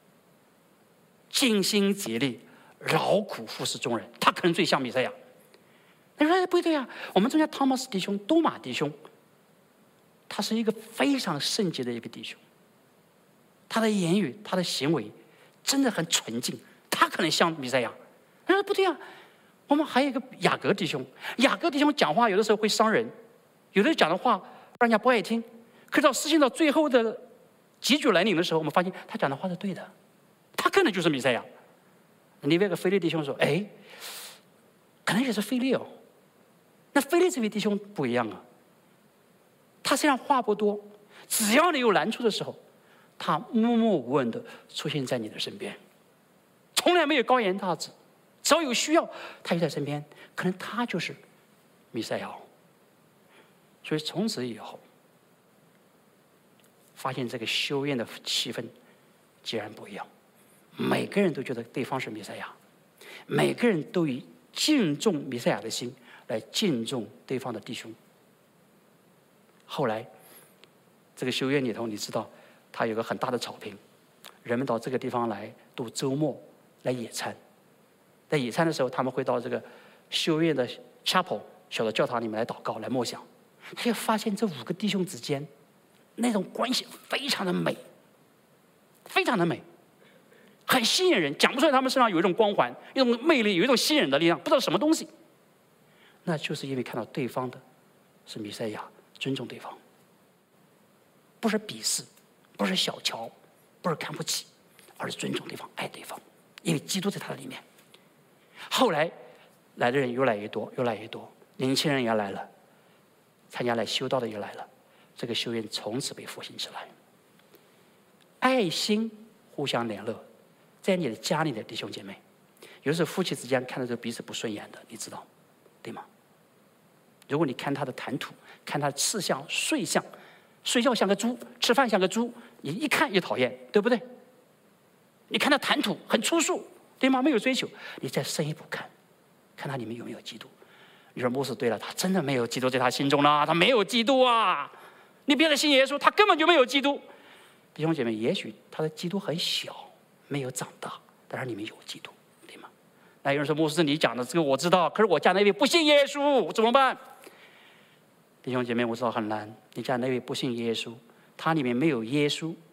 尽心竭力，劳苦服侍众人，他可能最像弥赛亚。他说：“哎，不对啊，我们中间汤马斯弟兄、多马弟兄。”他是一个非常圣洁的一个弟兄，他的言语、他的行为真的很纯净，他可能像弥赛亚。他说不对啊，我们还有一个雅各弟兄，雅各弟兄讲话有的时候会伤人，有的讲的话让人家不爱听，可是到事情到最后的急剧来临的时候，我们发现他讲的话是对的，他可能就是弥赛亚。另外一个腓力弟兄说：“哎，可能也是腓力哦。”那腓力这位弟兄不一样啊。他虽然话不多，只要你有难处的时候，他默默无闻的出现在你的身边，从来没有高言大志，只要有需要，他就在身边。可能他就是弥赛亚。所以从此以后，发现这个修院的气氛截然不一样，每个人都觉得对方是弥赛亚，每个人都以敬重弥赛亚的心来敬重对方的弟兄。后来，这个修院里头，你知道，它有个很大的草坪，人们到这个地方来度周末，来野餐。在野餐的时候，他们会到这个修院的 chapel 小的教堂里面来祷告、来默想。他就发现这五个弟兄之间那种关系非常的美，非常的美，很吸引人，讲不出来他们身上有一种光环、一种魅力、有一种吸引人的力量，不知道什么东西。那就是因为看到对方的是弥赛亚。尊重对方，不是鄙视，不是小瞧，不是看不起，而是尊重对方，爱对方，因为基督在他的里面。后来来的人越来越多，越来越多，年轻人也来了，参加来修道的也来了，这个修院从此被复兴起来。爱心互相联络，在你的家里的弟兄姐妹，有时候夫妻之间看到这彼此不顺眼的，你知道，对吗？如果你看他的谈吐，看他的吃相、睡相，睡觉像个猪，吃饭像个猪，你一看也讨厌，对不对？你看他谈吐很粗俗，对吗？没有追求，你再深一步看，看他里面有没有基督。你说牧师对了，他真的没有基督在他心中了，他没有基督啊！你别再信耶稣，他根本就没有基督。弟兄姐妹，也许他的基督很小，没有长大，但是里面有基督，对吗？那有人说牧师，你讲的这个我知道，可是我家那位不信耶稣，怎么办？弟兄姐妹，我知道很难。你家那位不信耶稣，他里面没有耶稣，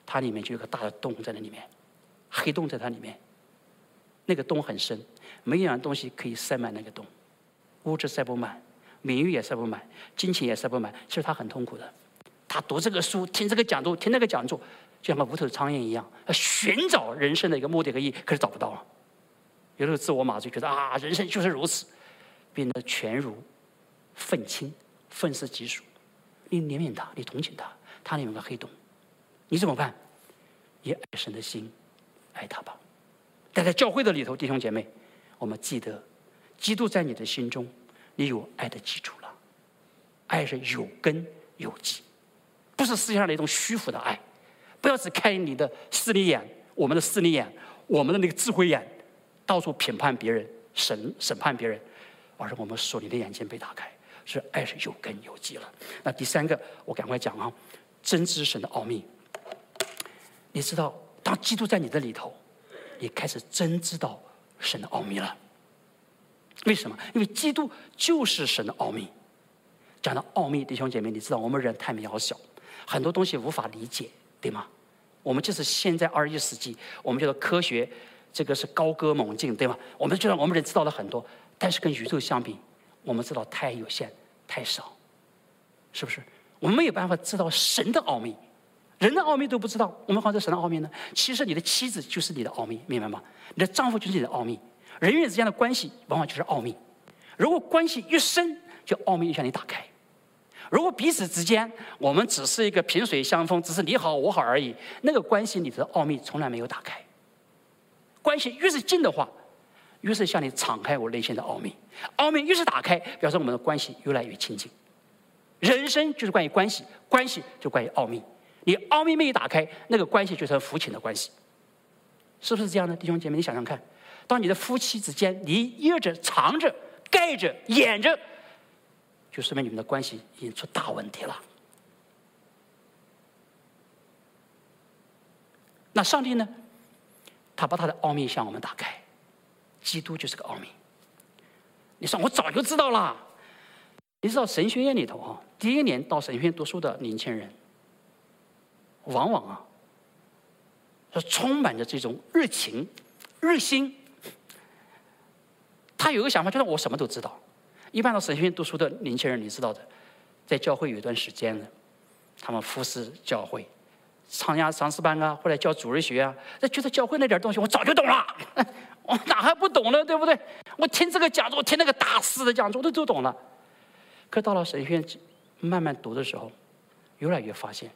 它里面就有个大的洞在那里面，黑洞在它里面，那个洞很深，没有一样东西可以塞满那个洞，物质塞不满，名誉也塞不满，金钱也塞不满。其实他很痛苦的，他读这个书，听这个讲座，听那个讲座，就像个无头苍蝇一样，寻找人生的一个目的和意义，可是找不到了。有的时候自我麻醉，觉得啊，人生就是如此，变得全如愤青，愤世嫉俗。你怜悯他，你同情他，他里面有个黑洞，你怎么办？以爱神的心爱他吧。但在教会的里头，弟兄姐妹，我们记得，基督在你的心中，你有爱的基础了。爱是有根有基，不是世界上的一种虚浮的爱。不要只开你的势利眼，我们的势利眼，我们的那个智慧眼，到处评判别人、审审判别人，而是我们属灵的眼睛被打开，是爱是有根有基了。那第三个，我赶快讲啊，真知神的奥秘。你知道，当基督在你的里头，你开始真知道神的奥秘了。为什么？因为基督就是神的奥秘。讲到奥秘，弟兄姐妹，你知道我们人太渺小，很多东西无法理解，对吗？我们就是现在二十一世纪，我们觉得科学这个是高歌猛进，对吗？我们觉得我们人知道了很多，但是跟宇宙相比，我们知道太有限、太少，是不是？我们没有办法知道神的奥秘，人的奥秘都不知道，我们好像神的奥秘呢？其实你的妻子就是你的奥秘，明白吗？你的丈夫就是你的奥秘，人与人之间的关系往往就是奥秘。如果关系越深，就奥秘就向你打开。如果彼此之间我们只是一个萍水相逢，只是你好我好而已，那个关系里头的奥秘从来没有打开。关系越是近的话，越是向你敞开我内心的奥秘，奥秘越是打开，表示我们的关系越来越亲近。人生就是关于关系，关系就关于奥秘。你奥秘没有打开，那个关系就成浮浅的关系，是不是这样的？弟兄姐妹，你想想看，当你的夫妻之间你掖着、藏着、盖着、掩着，就说明你们的关系已经出大问题了。那上帝呢？他把他的奥秘向我们打开，基督就是个奥秘。你说我早就知道了。你知道神学院里头啊，第一年到神学院读书的年轻人，往往啊，是充满着这种热情、热心。他有个想法，就是我什么都知道。一般到神学院读书的年轻人，你知道的，在教会有一段时间了，他们服侍教会，参加长诗班啊，或者教主日学啊，他觉得教会那点东西我早就懂了，我哪还不懂了，对不对？我听这个讲座，我听那个大师的讲座，都都懂了。可到了神学院慢慢读的时候，越来越发现，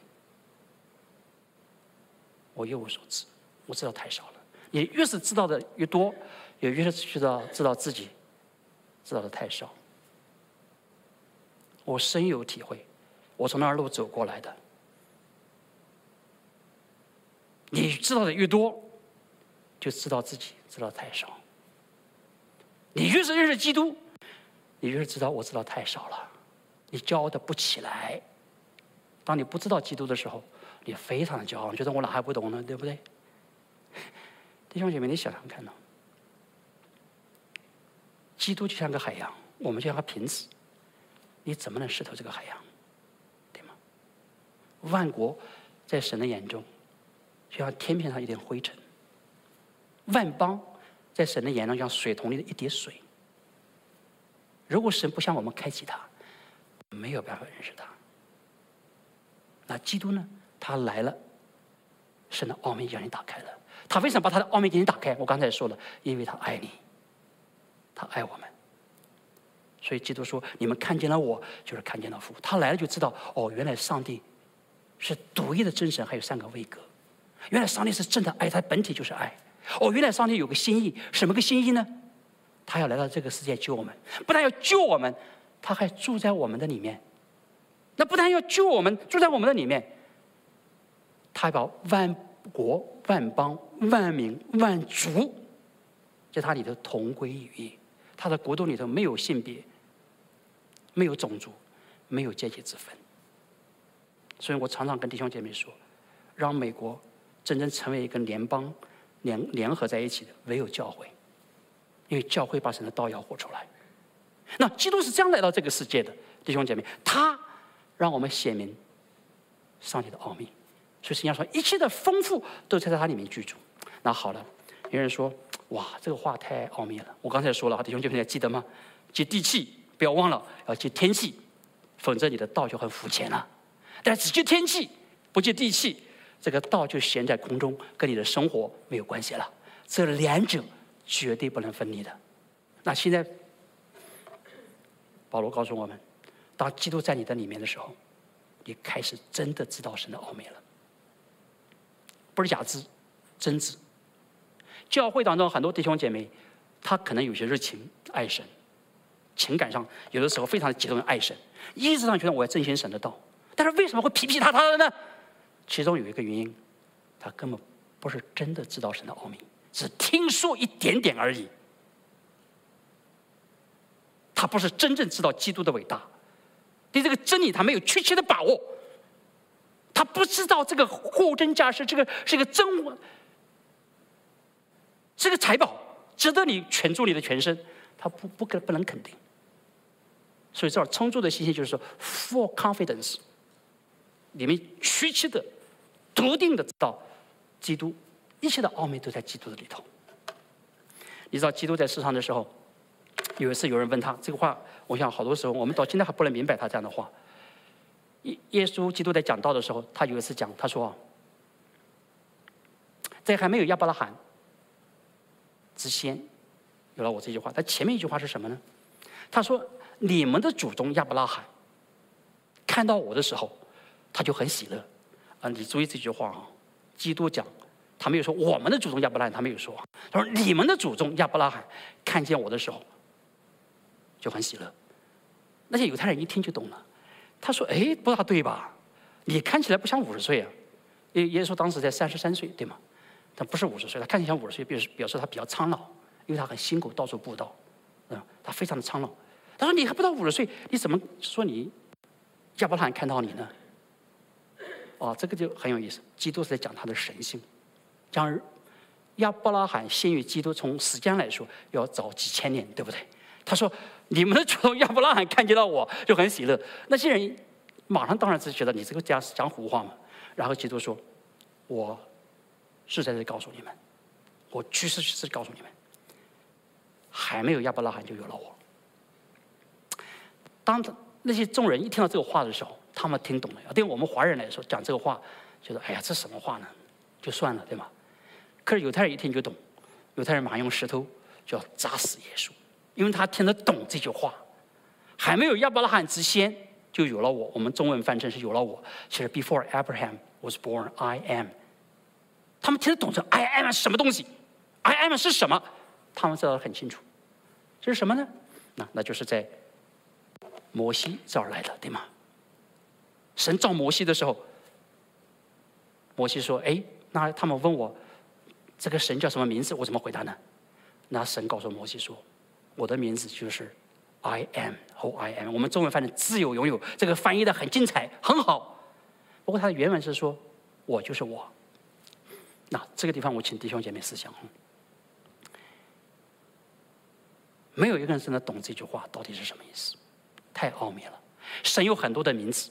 我一无所知，我知道太少了。你越是知道的越多，也越是知道知道自己知道的太少。我深有体会，我从那儿路走过来的。你知道的越多，就知道自己知道太少。你越是认识基督，你越是知道我知道太少了，你骄傲的不起来。当你不知道基督的时候，你非常的骄傲，觉得我哪还不懂呢，对不对？弟兄姐妹，你想想看呢？基督就像个海洋，我们就像个瓶子，你怎么能识透这个海洋？对吗？万国在神的眼中，就像天平上一点灰尘；万邦在神的眼中，像水桶里的一滴水。如果神不向我们开启它，没有办法认识它。那基督呢？他来了，神的奥秘让你打开了。他为什么把他的奥秘给你打开？我刚才说了，因为他爱你，他爱我们。所以基督说：“你们看见了我，就是看见了父。”他来了就知道，哦，原来上帝是独一的真神，还有三个位格。原来上帝是真的爱，他本体就是爱。哦，原来上帝有个心意，什么个心意呢？他要来到这个世界救我们，不但要救我们，他还住在我们的里面。那不但要救我们，住在我们的里面，他还把万国、万邦、万民、万族，在他里头同归于一。他的国度里头没有性别，没有种族，没有阶级之分。所以我常常跟弟兄姐妹说，让美国真正成为一个联邦联联合在一起的，唯有教会，因为教会把神的道要活出来。那基督是这样来到这个世界的，弟兄姐妹，他让我们显明上帝的奥秘， 所以圣经说，一切的丰富都在它里面居住。那好了，有人说，哇，这个话太奥秘了。我刚才说了，弟兄姐妹还记得吗？接地气，不要忘了要接天气，否则你的道就很肤浅了。但只接天气，不接地气，这个道就悬在空中，跟你的生活没有关系了。这两者绝对不能分离的。那现在，保罗告诉我们，当基督在你的里面的时候，你开始真的知道神的奥秘了，不是假知，真知。教会当中很多弟兄姐妹，他可能有些热情爱神，情感上有的时候非常激动的爱神，意识上觉得我要遵循神的道，但是为什么会皮皮塌塌的呢？其中有一个原因，他根本不是真的知道神的奥秘，只听说一点点而已。他不是真正知道基督的伟大，对这个真理他没有确切的把握，他不知道这个货真价实，这个是个真，这个财宝值得你全注你的全身，他不不不能肯定。所以这儿充足的信心就是说 full confidence， 你们确切的、笃定的知道基督一切的奥秘都在基督的里头。你知道基督在世上的时候，有一次有人问他这个话，我想好多时候我们到今天还不能明白他这样的话。耶耶稣基督在讲道的时候，他有一次讲，他说：“在还没有亚伯拉罕之先，有了我这句话。”他前面一句话是什么呢？他说：“你们的祖宗亚伯拉罕看到我的时候，他就很喜乐。”啊，你注意这句话啊，基督讲，他没有说我们的祖宗亚伯拉罕，他没有说，他说你们的祖宗亚伯拉罕看见我的时候就很喜乐。那些犹太人一听就懂了，他说：“哎，不大对吧？你看起来不像五十岁啊。”耶稣当时才三十三岁，对吗？但不是五十岁，他看起来像五十岁，表示表示他比较苍老，因为他很辛苦，到处布道，嗯，他非常的苍老。他说：“你还不到五十岁，你怎么说你亚伯拉罕看到你呢？”哦，这个就很有意思。基督是在讲他的神性，讲亚伯拉罕先于基督，从时间来说要早几千年，对不对？他说：“你们的祖宗亚伯拉罕看见到我就很喜乐。”那些人马上当然是觉得你这个讲讲胡话嘛。然后基督说：“我是在这里告诉你们，我确实是告诉你们，还没有亚伯拉罕就有了我。”当那些众人一听到这个话的时候，他们听懂了。对我们华人来说，讲这个话觉得哎呀，这什么话呢？就算了，对吗？可是犹太人一听就懂，犹太人马上用石头就要砸死耶稣，因为他听得懂这句话。还没有亚伯拉罕之先就有了我，我们中文翻成是有了我，其实 before Abraham was born, I am。他们听得懂这 I am 是什么东西 ，I am 是什么，他们知道得很清楚。这是什么呢？那那就是在摩西这儿来的，对吗？神造摩西的时候，摩西说：“哎，那他们问我这个神叫什么名字，我怎么回答呢？”那神告诉摩西说：“我的名字就是 I am 或 I am。”我们中文翻译自有永有，这个翻译的很精彩，很好。不过它的原文是说：“我就是我。”那这个地方我请弟兄姐妹思想，没有一个人真的懂这句话到底是什么意思，太奥秘了。神有很多的名字，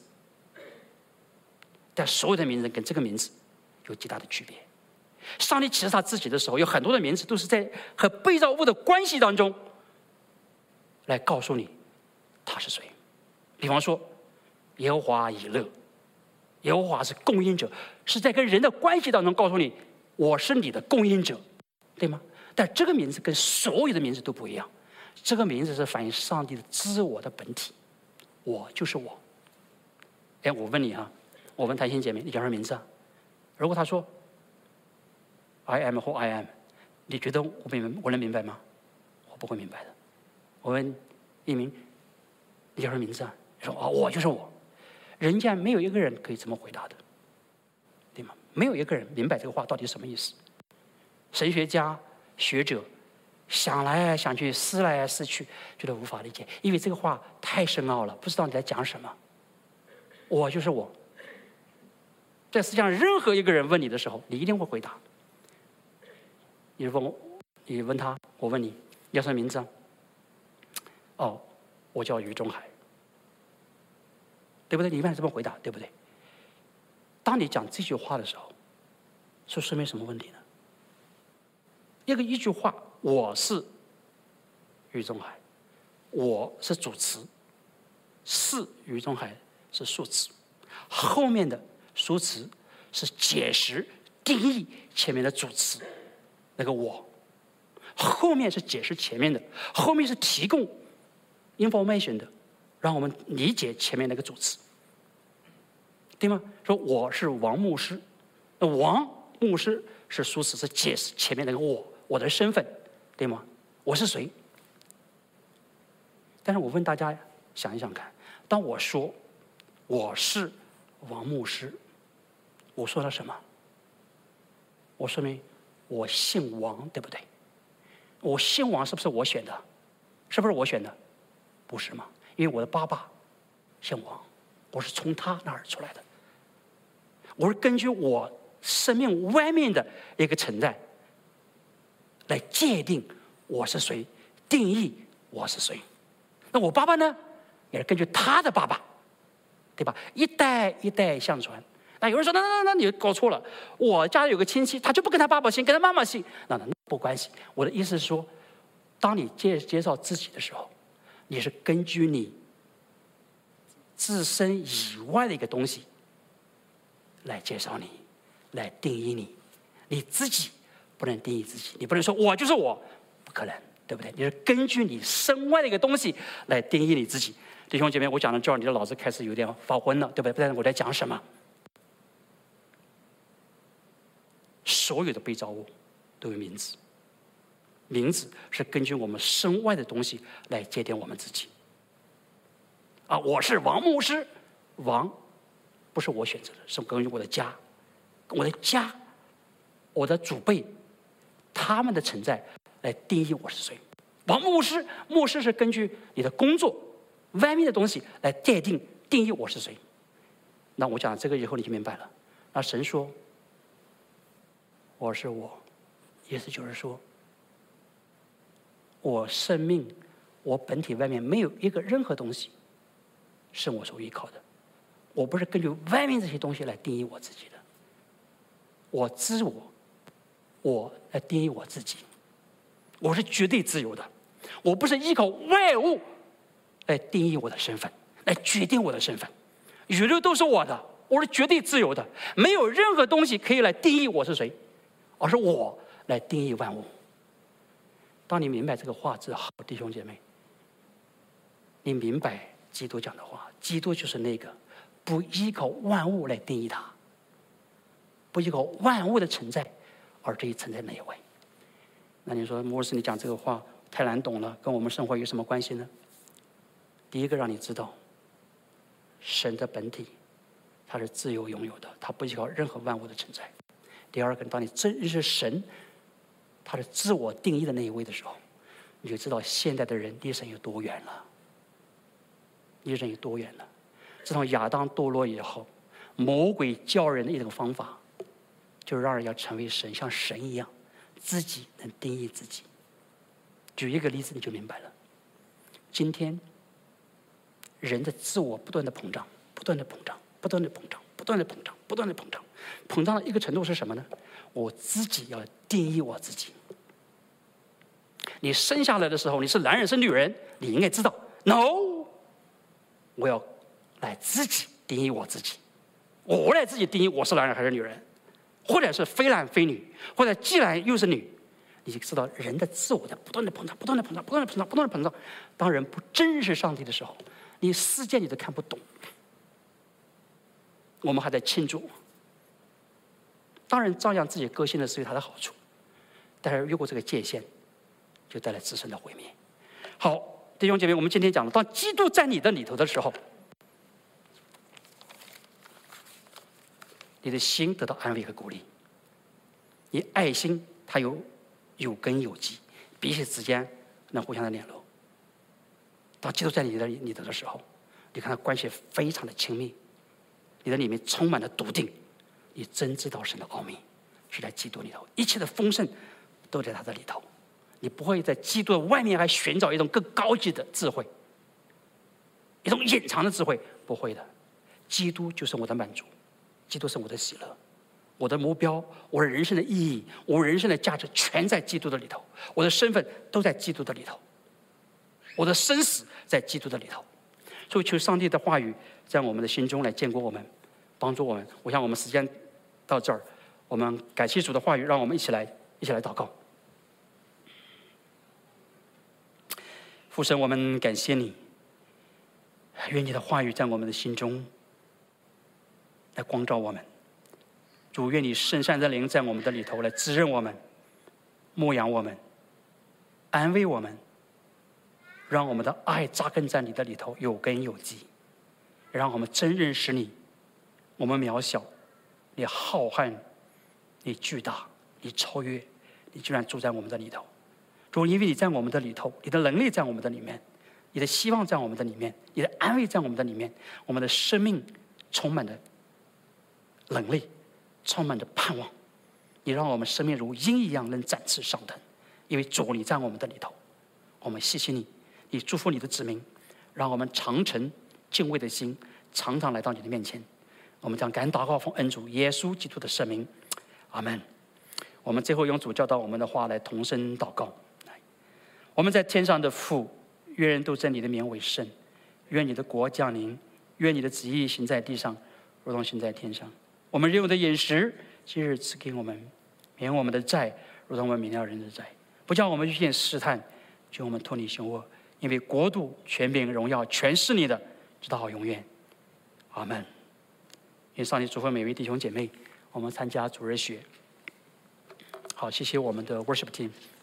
但所有的名字跟这个名字有极大的区别。上帝启示他自己的时候，有很多的名字都是在和被造物的关系当中来告诉你他是谁。比方说，耶和华以勒，耶和华是供应者，是在跟人的关系当中告诉你我是你的供应者，对吗？但这个名字跟所有的名字都不一样，这个名字是反映上帝的自我的本体，我就是我。哎，我问你啊，我问谈心姐妹，你叫什么名字啊？如果他说 I am 或 I am， 你觉得我明我能明白吗？我不会明白的。我问一鸣，你叫什么名字啊？你说哦，我就是我。人家没有一个人可以这么回答的，对吗？没有一个人明白这个话到底什么意思。神学家、学者想来想去，思来思去，觉得无法理解，因为这个话太深奥了，不知道你在讲什么。我就是我。在世界上任何一个人问你的时候，你一定会回答。你问我，你问他，我问你，你叫什么名字啊？哦，我叫于中海，对不对？你一般这么回答，对不对？ 当你讲这句话的时候，是说明什么问题呢？一个一句话，我是余中海，我是主词，是余中海是数词，后面的数词是解释定义前面的主词那个我，后面是解释前面的，后面是提供 information 的，让我们理解前面那个主词，对吗？说我是王牧师，那王牧师是数词，是解释前面那个我，我的身份，对吗？我是谁？但是我问大家想一想看，当我说我是王牧师，我说了什么？我说明我姓王，对不对？我姓王是不是我选的？是不是我选的？不是吗？因为我的爸爸姓王，我是从他那儿出来的。我是根据我生命外面的一个存在来界定我是谁，定义我是谁。那我爸爸呢，也是根据他的爸爸，对吧？一代一代相传。那有人说，那那那那你搞错了，我家有个亲戚，他就不跟他爸爸姓，跟他妈妈姓，那那不关系。我的意思是说，当你介介绍自己的时候，你是根据你自身以外的一个东西来介绍你，来定义你。你自己不能定义自己，你不能说我就是我，不可能，对不对？你是根据你身外的一个东西来定义你自己。弟兄姐妹，我讲到这儿，你的脑子开始有点发昏了，对不对？不知道我在讲什么。所有的被造物都有名字，名字是根据我们身外的东西来界定我们自己。啊，我是王牧师，王不是我选择的，是根据我的家，我的家，我的祖辈，他们的存在来定义我是谁。王牧师，牧师是根据你的工作外面的东西来界定定义我是谁。那我讲这个以后你就明白了。那神说我是我，意思就是说，我生命，我本体外面没有一个任何东西是我所依靠的。我不是根据外面这些东西来定义我自己的，我自我，我来定义我自己。我是绝对自由的，我不是依靠外物来定义我的身份，来决定我的身份。宇宙都是我的，我是绝对自由的，没有任何东西可以来定义我是谁。而是我来定义万物。当你明白这个话之后，弟兄姐妹，你明白基督讲的话，基督就是那个不依靠万物来定义他，不依靠万物的存在而这一存在那一位。那你说，牧师，你讲这个话太难懂了，跟我们生活有什么关系呢？第一个，让你知道，神的本体，他是自由拥有的，他不依靠任何万物的存在。第二个，当你真认识神他的自我定义的那一位的时候，你就知道现在的人离神有多远了，离神有多远了。自从亚当堕落以后，魔鬼教人的一种方法，就是让人要成为神，像神一样，自己能定义自己。举一个例子你就明白了。今天人的自我不断的膨胀，不断的膨胀，不断的膨胀，不断的膨胀，不断的膨胀。膨胀的一个程度是什么呢？我自己要定义我自己。你生下来的时候，你是男人是女人，你应该知道 ，no， 我要来自己定义我自己，我来自己定义我是男人还是女人，或者是非男非女，或者既然又是女，你就知道人的自我在不断的膨胀，不断的膨胀，不断的膨胀，不断的膨胀。当人不真认识上帝的时候，你世界你都看不懂。我们还在庆祝。当然，照样自己个性的是有它的好处，但是越过这个界限，就带来自身的毁灭。好，弟兄姐妹，我们今天讲了，当基督在你的里头的时候，你的心得到安慰和鼓励，你爱心它有有根有基，彼此之间能互相的联络。当基督在你的里头的时候，你看他关系非常的亲密，你的里面充满了笃定。你真知道神的奥秘是在基督里头，一切的丰盛都在他的里头。你不会在基督的外面还寻找一种更高级的智慧，一种隐藏的智慧，不会的。基督就是我的满足， 基督是我的喜乐，我的目标，我的人生的意义，我人生的价值全在基督的里头，我的身份都在基督的里头，我的生死在基督的里头。所以求上帝的话语在我们的心中来建构我们，帮助我们。我想我们时间到这儿，我们感谢主的话语，让我们一起来一起来祷告。父神，我们感谢你，愿你的话语在我们的心中来光照我们。主，愿你圣善的灵在我们的里头来滋润我们，牧养我们，安慰我们，让我们的爱扎根在你的里头，有根有基，让我们真认识你。我们渺小，你浩瀚，你巨大，你超越，你居然住在我们的里头。主，因为你在我们的里头，你的能力在我们的里面，你的希望在我们的里面，你的安慰在我们的里面，我们的生命充满了能力，充满着盼望。你让我们生命如鹰一样能展翅上腾，因为主你在我们的里头。我们谢谢你，你祝福你的子民，让我们常存敬畏的心，常常来到你的面前。我们将感恩祷告奉恩主耶稣基督的圣名，阿们。我们最后用主教导我们的话来同声祷告。我们在天上的父，愿人都称你的名为圣，愿你的国降临，愿你的旨意行在地上，如同行在天上。我们日用的饮食，今日赐给我们，免我们的债，如同我们免了人的债，不叫我们遇见试探，求我们脱离凶恶，因为国度、权柄、荣耀，全是你的，直到永远。阿们。愿上帝祝福每位弟兄姐妹，我们参加主日学。好，谢谢我们的 worship team。